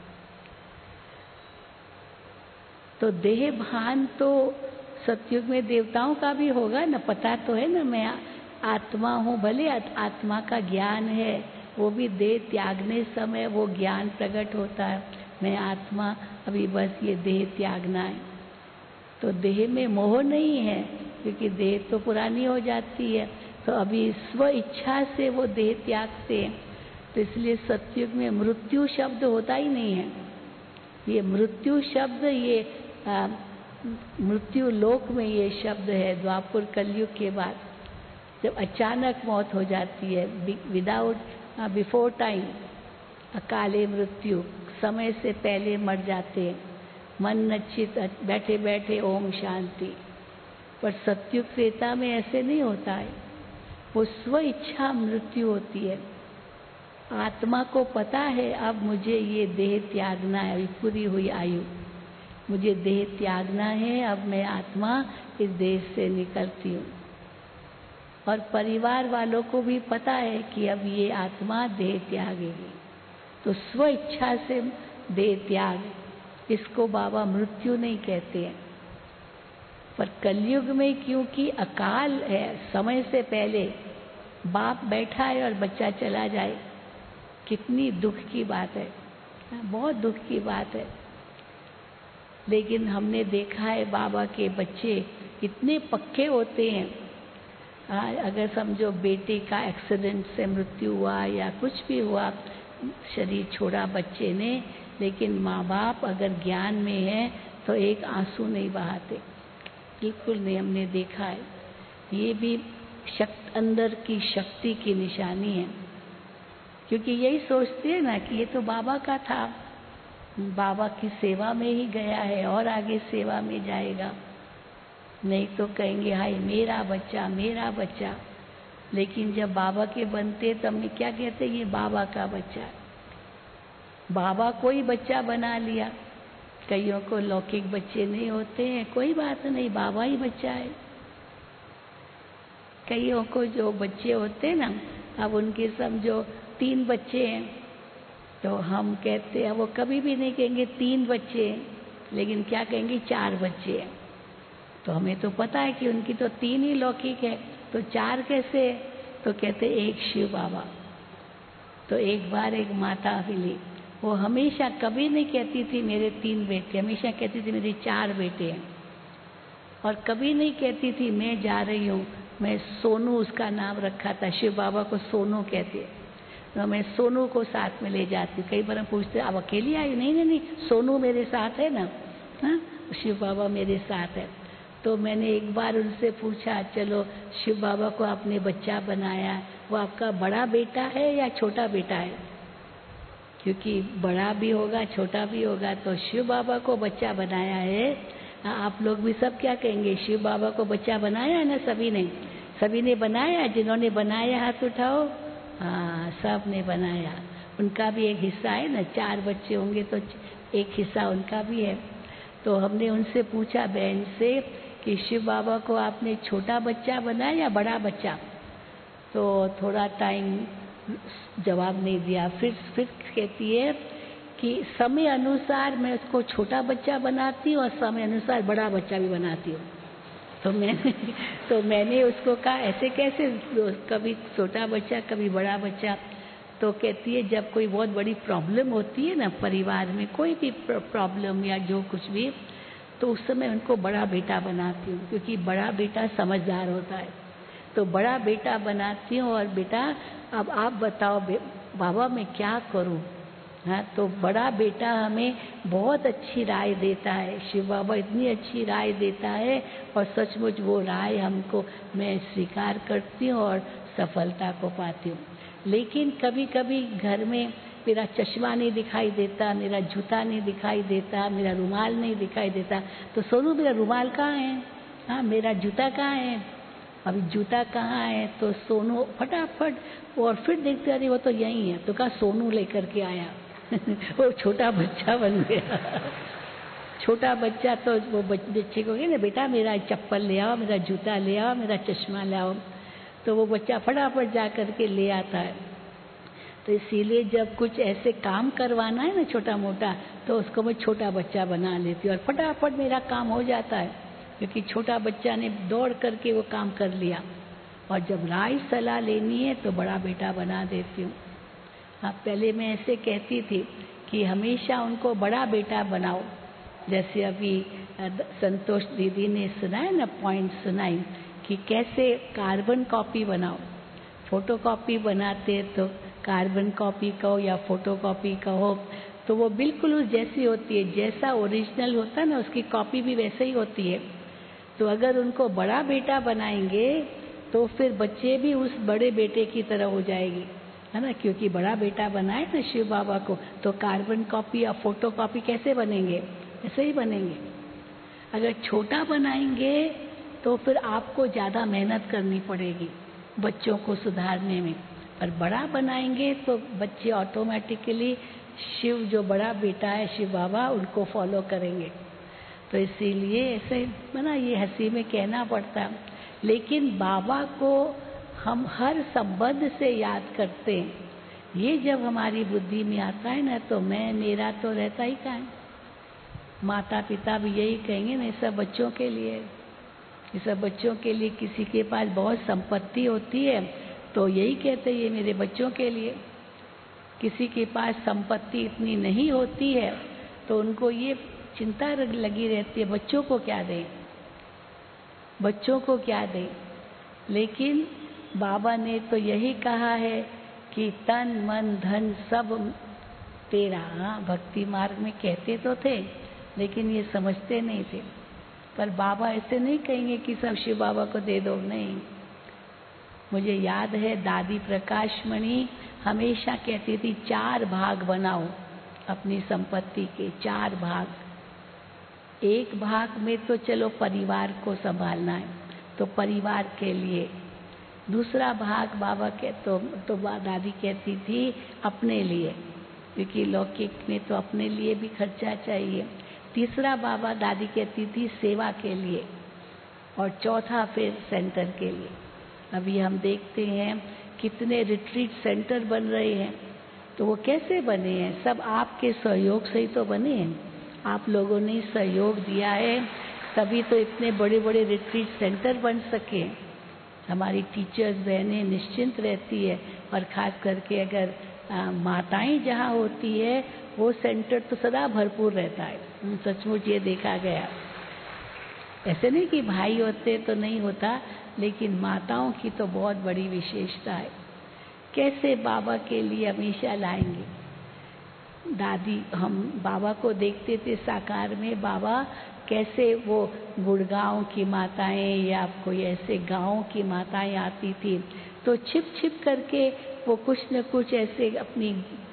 तो देह भान तो सतयुग में देवताओं का भी होगा ना, पता तो है ना, मैं आत्मा हूँ, भले आत्मा का ज्ञान है, वो भी देह त्यागने समय वो ज्ञान प्रकट होता है, मैं आत्मा, अभी बस ये देह त्यागना है। तो देह में मोह नहीं है, क्योंकि देह तो पुरानी हो जाती है, तो अभी स्व इच्छा से वो देह त्यागते हैं। तो इसलिए सतयुग में मृत्यु शब्द होता ही नहीं है। ये मृत्यु शब्द, ये मृत्यु लोक में ये शब्द है द्वापर कलयुग के बाद, जब अचानक मौत हो जाती है, विदाउट बिफोर टाइम, अकाले मृत्यु, समय से पहले मर जाते हैं, मन नचित बैठे बैठे ओम शांति। पर सतयुग त्रेता में ऐसे नहीं होता है, वो स्व इच्छा मृत्यु होती है। आत्मा को पता है अब मुझे ये देह त्यागना है, अभी पूरी हुई आयु, मुझे देह त्यागना है, अब मैं आत्मा इस देह से निकलती हूँ। और परिवार वालों को भी पता है कि अब ये आत्मा देह त्यागेगी। तो स्व इच्छा से देह त्याग, इसको बाबा मृत्यु नहीं कहते हैं। पर कलयुग में क्योंकि अकाल है, समय से पहले बाप बैठा है और बच्चा चला जाए, कितनी दुख की बात है, बहुत दुख की बात है। लेकिन हमने देखा है बाबा के बच्चे इतने पक्के होते हैं। अगर समझो बेटे का एक्सीडेंट से मृत्यु हुआ या कुछ भी हुआ, शरीर छोड़ा बच्चे ने, लेकिन माँ बाप अगर ज्ञान में है तो एक आंसू नहीं बहाते, बिल्कुल नहीं। हमने देखा है, ये भी अंदर की शक्ति की निशानी है। क्योंकि यही सोचते हैं ना कि ये तो बाबा का था, बाबा की सेवा में ही गया है और आगे सेवा में जाएगा, नहीं तो कहेंगे हाय मेरा बच्चा, मेरा बच्चा। लेकिन जब बाबा के बनते तब हम क्या कहते, ये बाबा का बच्चा है। बाबा को ही बच्चा बना लिया। कईयों को लौकिक बच्चे नहीं होते हैं, कोई बात नहीं, बाबा ही बच्चा है। कईयों को जो बच्चे होते हैं ना, अब उनके समझो 3 बच्चे हैं, तो हम कहते हैं, वो कभी भी नहीं कहेंगे 3 बच्चे हैं, लेकिन क्या कहेंगे 4 बच्चे हैं। तो हमें तो पता है कि उनकी तो 3 ही लौकिक है, तो 4 कैसे है? तो कहते एक शिव बाबा। तो एक बार एक माता मिली, वो हमेशा कभी नहीं कहती थी मेरे 3 बेटे, हमेशा कहती थी मेरे 4 बेटे हैं। और कभी नहीं कहती थी मैं जा रही हूँ, मैं सोनू उसका नाम रखा था, शिव बाबा को सोनू कहते, तो मैं सोनू को साथ में ले जाती। कई बार हम पूछते अब अकेली आई? नहीं नहीं नहीं, सोनू मेरे साथ है ना, हाँ शिव बाबा मेरे साथ है। तो मैंने एक बार उनसे पूछा, चलो शिव बाबा को आपने बच्चा बनाया, वो आपका बड़ा बेटा है या छोटा बेटा है? क्योंकि बड़ा भी होगा छोटा भी होगा, तो शिव बाबा को बच्चा बनाया है। आप लोग भी सब क्या कहेंगे, शिव बाबा को बच्चा बनाया है ना? सभी ने बनाया, जिन्होंने बनाया हाथ उठाओ। हाँ, सब ने बनाया, उनका भी एक हिस्सा है ना, 4 बच्चे होंगे तो एक हिस्सा उनका भी है। तो हमने उनसे पूछा बहन से कि शिव बाबा को आपने छोटा बच्चा बनाया या बड़ा बच्चा? तो थोड़ा टाइम जवाब नहीं दिया। फिर कहती है कि समय अनुसार मैं उसको छोटा बच्चा बनाती हूँ और समय अनुसार बड़ा बच्चा भी बनाती हूँ। तो मैंने उसको कहा ऐसे कैसे, कभी छोटा बच्चा कभी बड़ा बच्चा? तो कहती है जब कोई बहुत बड़ी प्रॉब्लम होती है ना परिवार में, कोई भी प्रॉब्लम या जो कुछ भी, तो उस समय उनको बड़ा बेटा बनाती हूँ, क्योंकि बड़ा बेटा समझदार होता है। तो बड़ा बेटा बनाती हूँ और बेटा अब आप बताओ बाबा मैं क्या करूँ। हाँ, तो बड़ा बेटा हमें बहुत अच्छी राय देता है, शिव बाबा इतनी अच्छी राय देता है और सचमुच वो राय हमको मैं स्वीकार करती हूँ और सफलता को पाती हूँ। लेकिन कभी कभी घर में मेरा चश्मा नहीं दिखाई देता, मेरा जूता नहीं दिखाई देता, मेरा रुमाल नहीं दिखाई देता, तो सोनू मेरा रुमाल कहाँ है, हाँ मेरा जूता कहाँ है, अभी जूता कहाँ है? तो सोनू फटाफट और फिर देखते अरे वो तो यही है, तो कहा सोनू लेकर के आया। वो छोटा बच्चा बन गया। छोटा बच्चा तो वो बच्चे को कहे ना बेटा मेरा चप्पल ले आओ, मेरा जूता ले आओ, मेरा चश्मा ले आओ, तो वो बच्चा फटाफट जा करके ले आता है। तो इसीलिए जब कुछ ऐसे काम करवाना है ना छोटा मोटा, तो उसको मैं छोटा बच्चा बना लेती हूँ और फटाफट मेरा काम हो जाता है, क्योंकि छोटा बच्चा ने दौड़ करके वो काम कर लिया। और जब राय सलाह लेनी है तो बड़ा बेटा बना देती हूँ। हाँ, पहले मैं ऐसे कहती थी कि हमेशा उनको बड़ा बेटा बनाओ। जैसे अभी संतोष दीदी ने सुनाया ना, पॉइंट सुनाई कि कैसे कार्बन कॉपी बनाओ। फोटो कॉपी बनाते तो कार्बन कॉपी कहो या फोटो कॉपी कहो, तो वो बिल्कुल उस जैसी होती है, जैसा ओरिजिनल होता है ना उसकी कॉपी भी वैसे ही होती है। तो अगर उनको बड़ा बेटा बनाएंगे तो फिर बच्चे भी उस बड़े बेटे की तरह हो जाएगी, है ना, क्योंकि बड़ा बेटा बनाए ना शिव बाबा को, तो कार्बन कॉपी या फोटो कॉपी कैसे बनेंगे, ऐसे ही बनेंगे। अगर छोटा बनाएंगे तो फिर आपको ज़्यादा मेहनत करनी पड़ेगी बच्चों को सुधारने में, पर बड़ा बनाएंगे तो बच्चे ऑटोमेटिकली शिव जो बड़ा बेटा है शिव बाबा उनको फॉलो करेंगे। तो इसीलिए ऐसे ना ये हंसी में कहना पड़ता, लेकिन बाबा को हम हर संबंध से याद करते हैं। ये जब हमारी बुद्धि में आता है ना तो मैं मेरा तो रहता ही कहाँ है। माता पिता भी यही कहेंगे ना, सब बच्चों के लिए, ये सब बच्चों के लिए। किसी के पास बहुत संपत्ति होती है तो यही कहते हैं ये मेरे बच्चों के लिए। किसी के पास संपत्ति इतनी नहीं होती है तो उनको ये चिंता लगी रहती है बच्चों को क्या दें, बच्चों को क्या दें। लेकिन बाबा ने तो यही कहा है कि तन मन धन सब तेरा। हाँ, भक्ति मार्ग में कहते तो थे लेकिन ये समझते नहीं थे। पर बाबा ऐसे नहीं कहेंगे कि सब शिव बाबा को दे दो, नहीं। मुझे याद है दादी प्रकाश मणि हमेशा कहती थी 4 भाग बनाओ अपनी संपत्ति के, 4 भाग। एक भाग में तो चलो परिवार को संभालना है तो परिवार के लिए, दूसरा भाग बाबा के तो दादी कहती थी अपने लिए, क्योंकि लौकिक में तो अपने लिए भी खर्चा चाहिए। तीसरा बाबा दादी कहती थी सेवा के लिए, और चौथा फिर सेंटर के लिए। अभी हम देखते हैं कितने रिट्रीट सेंटर बन रहे हैं, तो वो कैसे बने हैं? सब आपके सहयोग से ही तो बने हैं। आप लोगों ने सहयोग दिया है तभी तो इतने बड़े बड़े रिट्रीट सेंटर बन सके। हमारी टीचर्स बहनें निश्चिंत रहती है, और खास करके अगर माताएं जहाँ होती है वो सेंटर तो सदा भरपूर रहता है। सचमुच ये देखा गया। ऐसे नहीं कि भाई होते तो नहीं होता, लेकिन माताओं की तो बहुत बड़ी विशेषता है। कैसे बाबा के लिए हमेशा लाएंगे। दादी, हम बाबा को देखते थे साकार में, बाबा कैसे वो गुड़गांव की माताएं या कोई ऐसे गांव की माताएं आती थी तो छिप छिप करके वो कुछ न कुछ ऐसे अपनी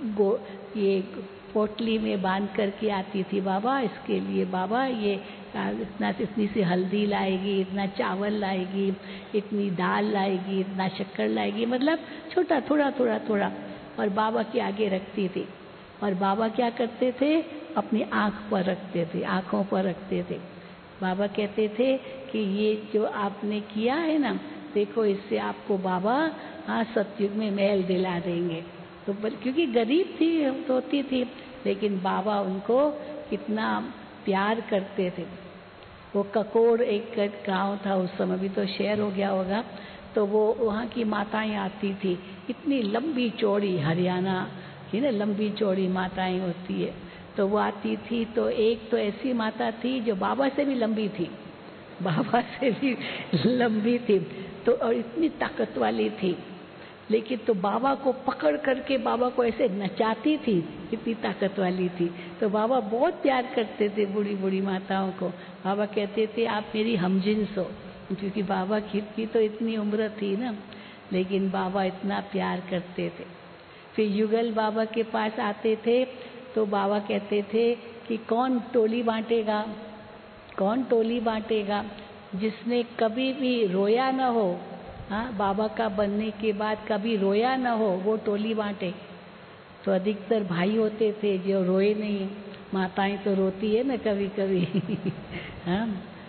ये पोटली में बांध करके आती थी, बाबा इसके लिए, बाबा ये इतनी सी हल्दी लाएगी, इतना चावल लाएगी, इतनी दाल लाएगी, इतना शक्कर लाएगी, मतलब छोटा थोड़ा थोड़ा थोड़ा, और बाबा के आगे रखती थी। और बाबा क्या करते थे? अपनी आँख पर रखते थे, आँखों पर रखते थे। बाबा कहते थे कि ये जो आपने किया है ना, देखो इससे आपको बाबा हाँ सतयुग में महल दिला देंगे। तो क्योंकि गरीब थी होती थी, लेकिन बाबा उनको कितना प्यार करते थे। वो ककोर एक गांव था उस समय, भी तो शहर हो गया होगा, तो वो वहाँ की माताएं आती थी, इतनी लंबी चौड़ी, हरियाणा की ना लंबी चौड़ी माताएं होती है, तो वो आती थी। तो एक तो ऐसी माता थी जो बाबा से भी लंबी थी, बाबा से भी लंबी थी, तो और इतनी ताकत वाली थी, लेकिन तो बाबा को पकड़ करके बाबा को ऐसे नचाती थी, इतनी ताकत वाली थी। तो बाबा बहुत प्यार करते थे बूढ़ी बूढ़ी माताओं को। बाबा कहते थे आप मेरी हमजिन्स हो, क्योंकि बाबा की तो इतनी उम्र थी ना, लेकिन बाबा इतना प्यार करते थे। फिर युगल बाबा के पास आते थे तो बाबा कहते थे कि कौन टोली बांटेगा, कौन टोली बांटेगा, जिसने कभी भी रोया न हो, हाँ बाबा का बनने के बाद कभी रोया न हो, वो टोली बांटे। तो अधिकतर भाई होते थे जो रोए नहीं, माताएं तो रोती है ना कभी कभी हाँ।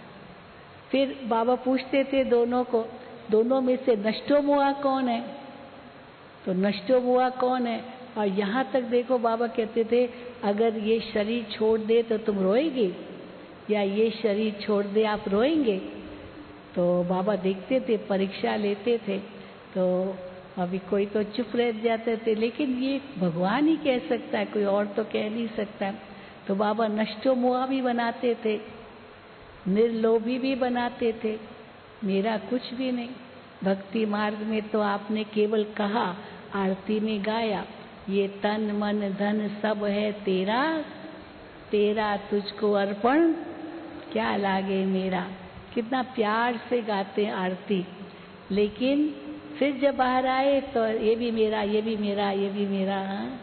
फिर बाबा पूछते थे दोनों को, दोनों में से नष्टोमुआ कौन है, तो नष्टोमुआ कौन है। और यहाँ तक देखो बाबा कहते थे अगर ये शरीर छोड़ दे तो तुम रोएगी, या ये शरीर छोड़ दे आप रोएंगे। तो बाबा देखते थे, परीक्षा लेते थे, तो अभी कोई तो चुप रह जाते थे, लेकिन ये भगवान ही कह सकता है, कोई और तो कह नहीं सकता। तो बाबा नष्टोमुआ भी बनाते थे, निर्लोभी भी बनाते थे, मेरा कुछ भी नहीं। भक्ति मार्ग में तो आपने केवल कहा, आरती में गाया, ये तन मन धन सब है तेरा, तेरा तुझको अर्पण क्या लागे मेरा। कितना प्यार से गाते हैं आरती, लेकिन फिर जब बाहर आए तो ये भी मेरा, ये भी मेरा, ये भी मेरा। हाँ?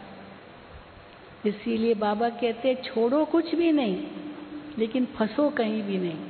इसीलिए बाबा कहते छोड़ो कुछ भी नहीं, लेकिन फंसो कहीं भी नहीं।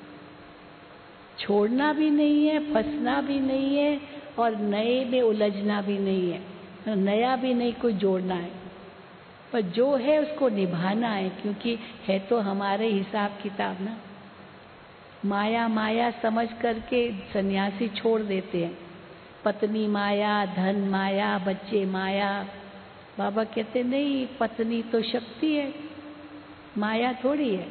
छोड़ना भी नहीं है, फंसना भी नहीं है, और नए में उलझना भी नहीं है, नया भी नहीं कोई जोड़ना है, पर जो है उसको निभाना है, क्योंकि है तो हमारे हिसाब किताब ना। माया माया समझ करके सन्यासी छोड़ देते हैं, पत्नी माया, धन माया, बच्चे माया। बाबा कहते नहीं, पत्नी तो शक्ति है, माया थोड़ी है।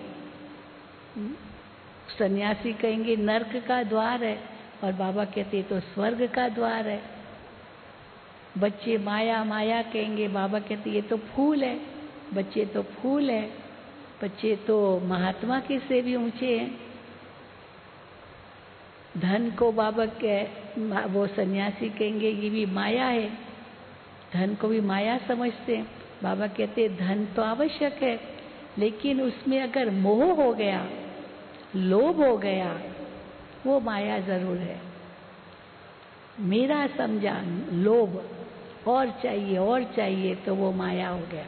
सन्यासी कहेंगे नर्क का द्वार है, और बाबा कहते तो स्वर्ग का द्वार है। बच्चे माया माया कहेंगे, बाबा कहते ये तो फूल है, बच्चे तो फूल है, बच्चे तो महात्मा के से भी ऊंचे हैं। धन को बाबा वो सन्यासी कहेंगे ये भी माया है, धन को भी माया समझते हैं। बाबा कहते धन तो आवश्यक है, लेकिन उसमें अगर मोह हो गया, लोभ हो गया, वो माया जरूर है। मेरा समझा लोभ, और चाहिए, तो वो माया हो गया।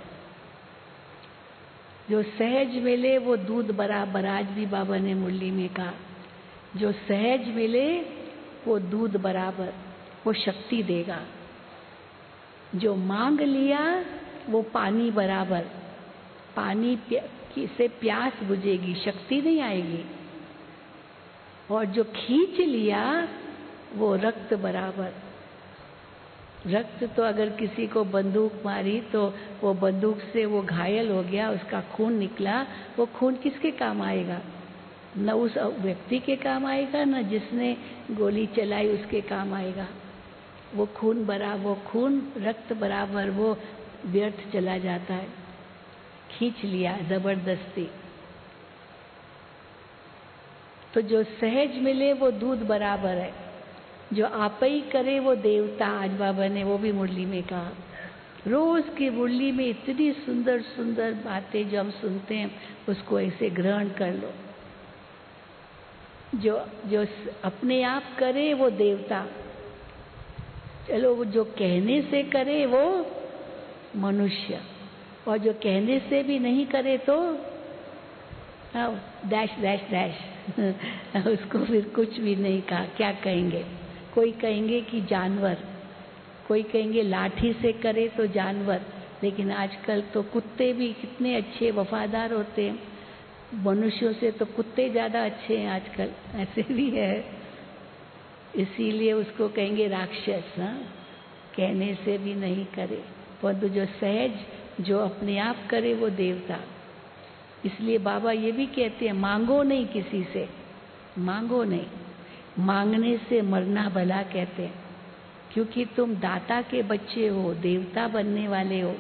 जो सहज मिले वो दूध बराबर, आज भी बाबा ने मुरली में कहा, जो सहज मिले वो दूध बराबर, वो शक्ति देगा। जो मांग लिया वो पानी बराबर, पानी से प्यास बुझेगी, शक्ति नहीं आएगी। और जो खींच लिया वो रक्त बराबर। रक्त तो अगर किसी को बंदूक मारी तो वो बंदूक से वो घायल हो गया, उसका खून निकला, वो खून किसके काम आएगा? न उस व्यक्ति के काम आएगा, न जिसने गोली चलाई उसके काम आएगा। वो खून वो खून रक्त बराबर वो व्यर्थ चला जाता है। खींच लिया जबरदस्ती। तो जो सहज मिले वो दूध बराबर है, जो आप ही करे वो देवता। आज बाबा ने वो भी मुरली में कहा। रोज की मुरली में इतनी सुंदर सुंदर बातें जो हम सुनते हैं, उसको ऐसे ग्रहण कर लो। जो अपने आप करे वो देवता, चलो वो जो कहने से करे वो मनुष्य, और जो कहने से भी नहीं करे तो डैश डैश डैश उसको फिर कुछ भी नहीं कहा, क्या कहेंगे? कोई कहेंगे कि जानवर, कोई कहेंगे लाठी से करे तो जानवर, लेकिन आजकल तो कुत्ते भी कितने अच्छे वफादार होते हैं, मनुष्यों से तो कुत्ते ज़्यादा अच्छे हैं आजकल, ऐसे भी है। इसीलिए उसको कहेंगे राक्षस। हाँ, कहने से भी नहीं करे, परंतु जो सहज जो अपने आप करे वो देवता। इसलिए बाबा ये भी कहते हैं मांगो नहीं किसी से, मांगो नहीं, मांगने से मरना भला कहते हैं, क्योंकि तुम दाता के बच्चे हो, देवता बनने वाले हो।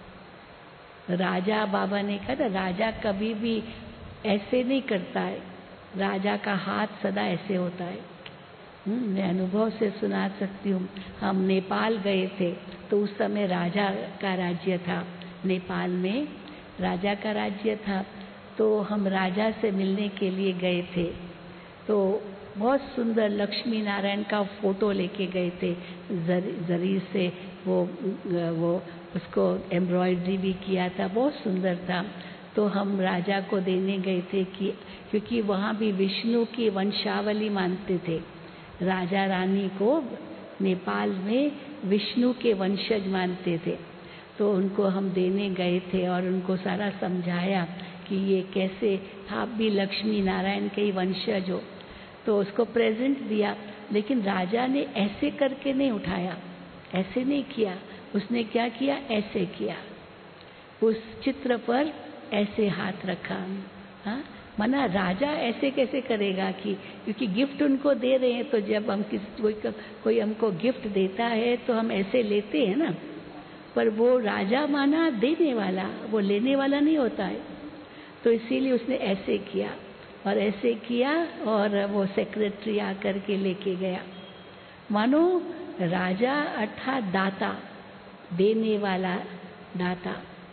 राजा, बाबा ने कहा था राजा कभी भी ऐसे नहीं करता है, राजा का हाथ सदा ऐसे होता है। मैं अनुभव से सुना सकती हूँ। हम नेपाल गए थे तो उस समय राजा का राज्य था, नेपाल में राजा का राज्य था। तो हम राजा से मिलने के लिए गए थे, तो बहुत सुंदर लक्ष्मी नारायण का फोटो लेके गए थे, जरी से वो उसको एम्ब्रॉयडरी भी किया था, बहुत सुंदर था। तो हम राजा को देने गए थे कि क्योंकि वहाँ भी विष्णु की वंशावली मानते थे, राजा रानी को नेपाल में विष्णु के वंशज मानते थे। तो उनको हम देने गए थे और उनको सारा समझाया कि ये कैसे आप भी लक्ष्मी नारायण के ही वंशज हो। तो उसको प्रेजेंट दिया, लेकिन राजा ने ऐसे करके नहीं उठाया, ऐसे नहीं किया। उसने क्या किया, ऐसे किया, उस चित्र पर ऐसे हाथ रखा। हाँ, मना राजा ऐसे कैसे करेगा कि क्योंकि गिफ्ट उनको दे रहे हैं, तो जब हम कोई हमको गिफ्ट देता है तो हम ऐसे लेते हैं ना, पर वो राजा माना देने वाला, वो लेने वाला नहीं होता है। तो इसीलिए उसने ऐसे किया और ऐसे किया और वो सेक्रेटरी आकर के लेके गया। मानो राजा अर्थात दाता, देने वाला दाता।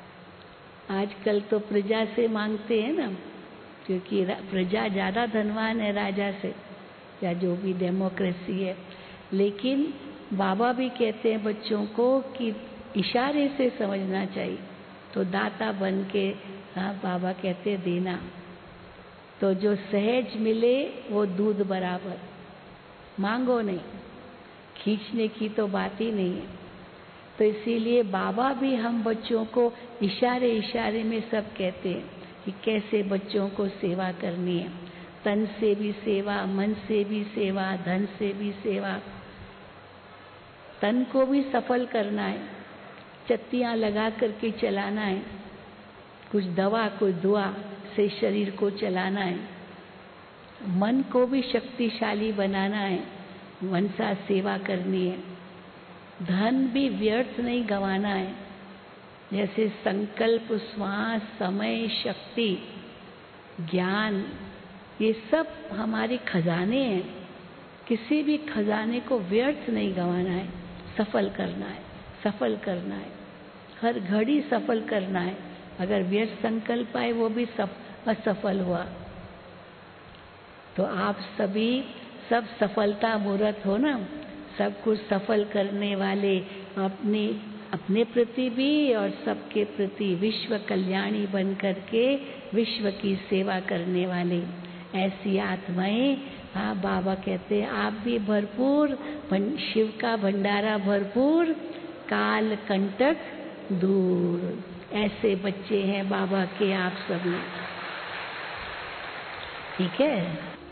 आजकल तो प्रजा से मांगते हैं ना, क्योंकि प्रजा ज़्यादा धनवान है राजा से, या जो भी डेमोक्रेसी है। लेकिन बाबा भी कहते हैं बच्चों को कि इशारे से समझना चाहिए। तो दाता बन के, हाँ बाबा कहते हैं देना, तो जो सहज मिले वो दूध बराबर। मांगो नहीं, खींचने की तो बात ही नहीं है। तो इसीलिए बाबा भी हम बच्चों को इशारे इशारे में सब कहते हैं कि कैसे बच्चों को सेवा करनी है। तन से भी सेवा, मन से भी सेवा, धन से भी सेवा। तन को भी सफल करना है, चत्तियाँ लगा करके चलाना है, कुछ दवा कुछ दुआ से शरीर को चलाना है। मन को भी शक्तिशाली बनाना है, मनसा सेवा करनी है। धन भी व्यर्थ नहीं गंवाना है, जैसे संकल्प, श्वास, समय, शक्ति, ज्ञान, ये सब हमारे खजाने हैं। किसी भी खजाने को व्यर्थ नहीं गंवाना है, सफल करना है, सफल करना है, हर घड़ी सफल करना है। अगर व्यर्थ संकल्प आए वो भी असफल हुआ। तो आप सभी सब सफलता मूर्त हो ना, सब कुछ सफल करने वाले, अपने प्रति भी और सबके प्रति विश्व कल्याणी बन करके विश्व की सेवा करने वाले ऐसी आत्माएं। हाँ, बाबा कहते हैं आप भी भरपूर, शिव का भंडारा भरपूर, काल कंटक दूर। ऐसे बच्चे हैं बाबा के आप सभी। ठीक है।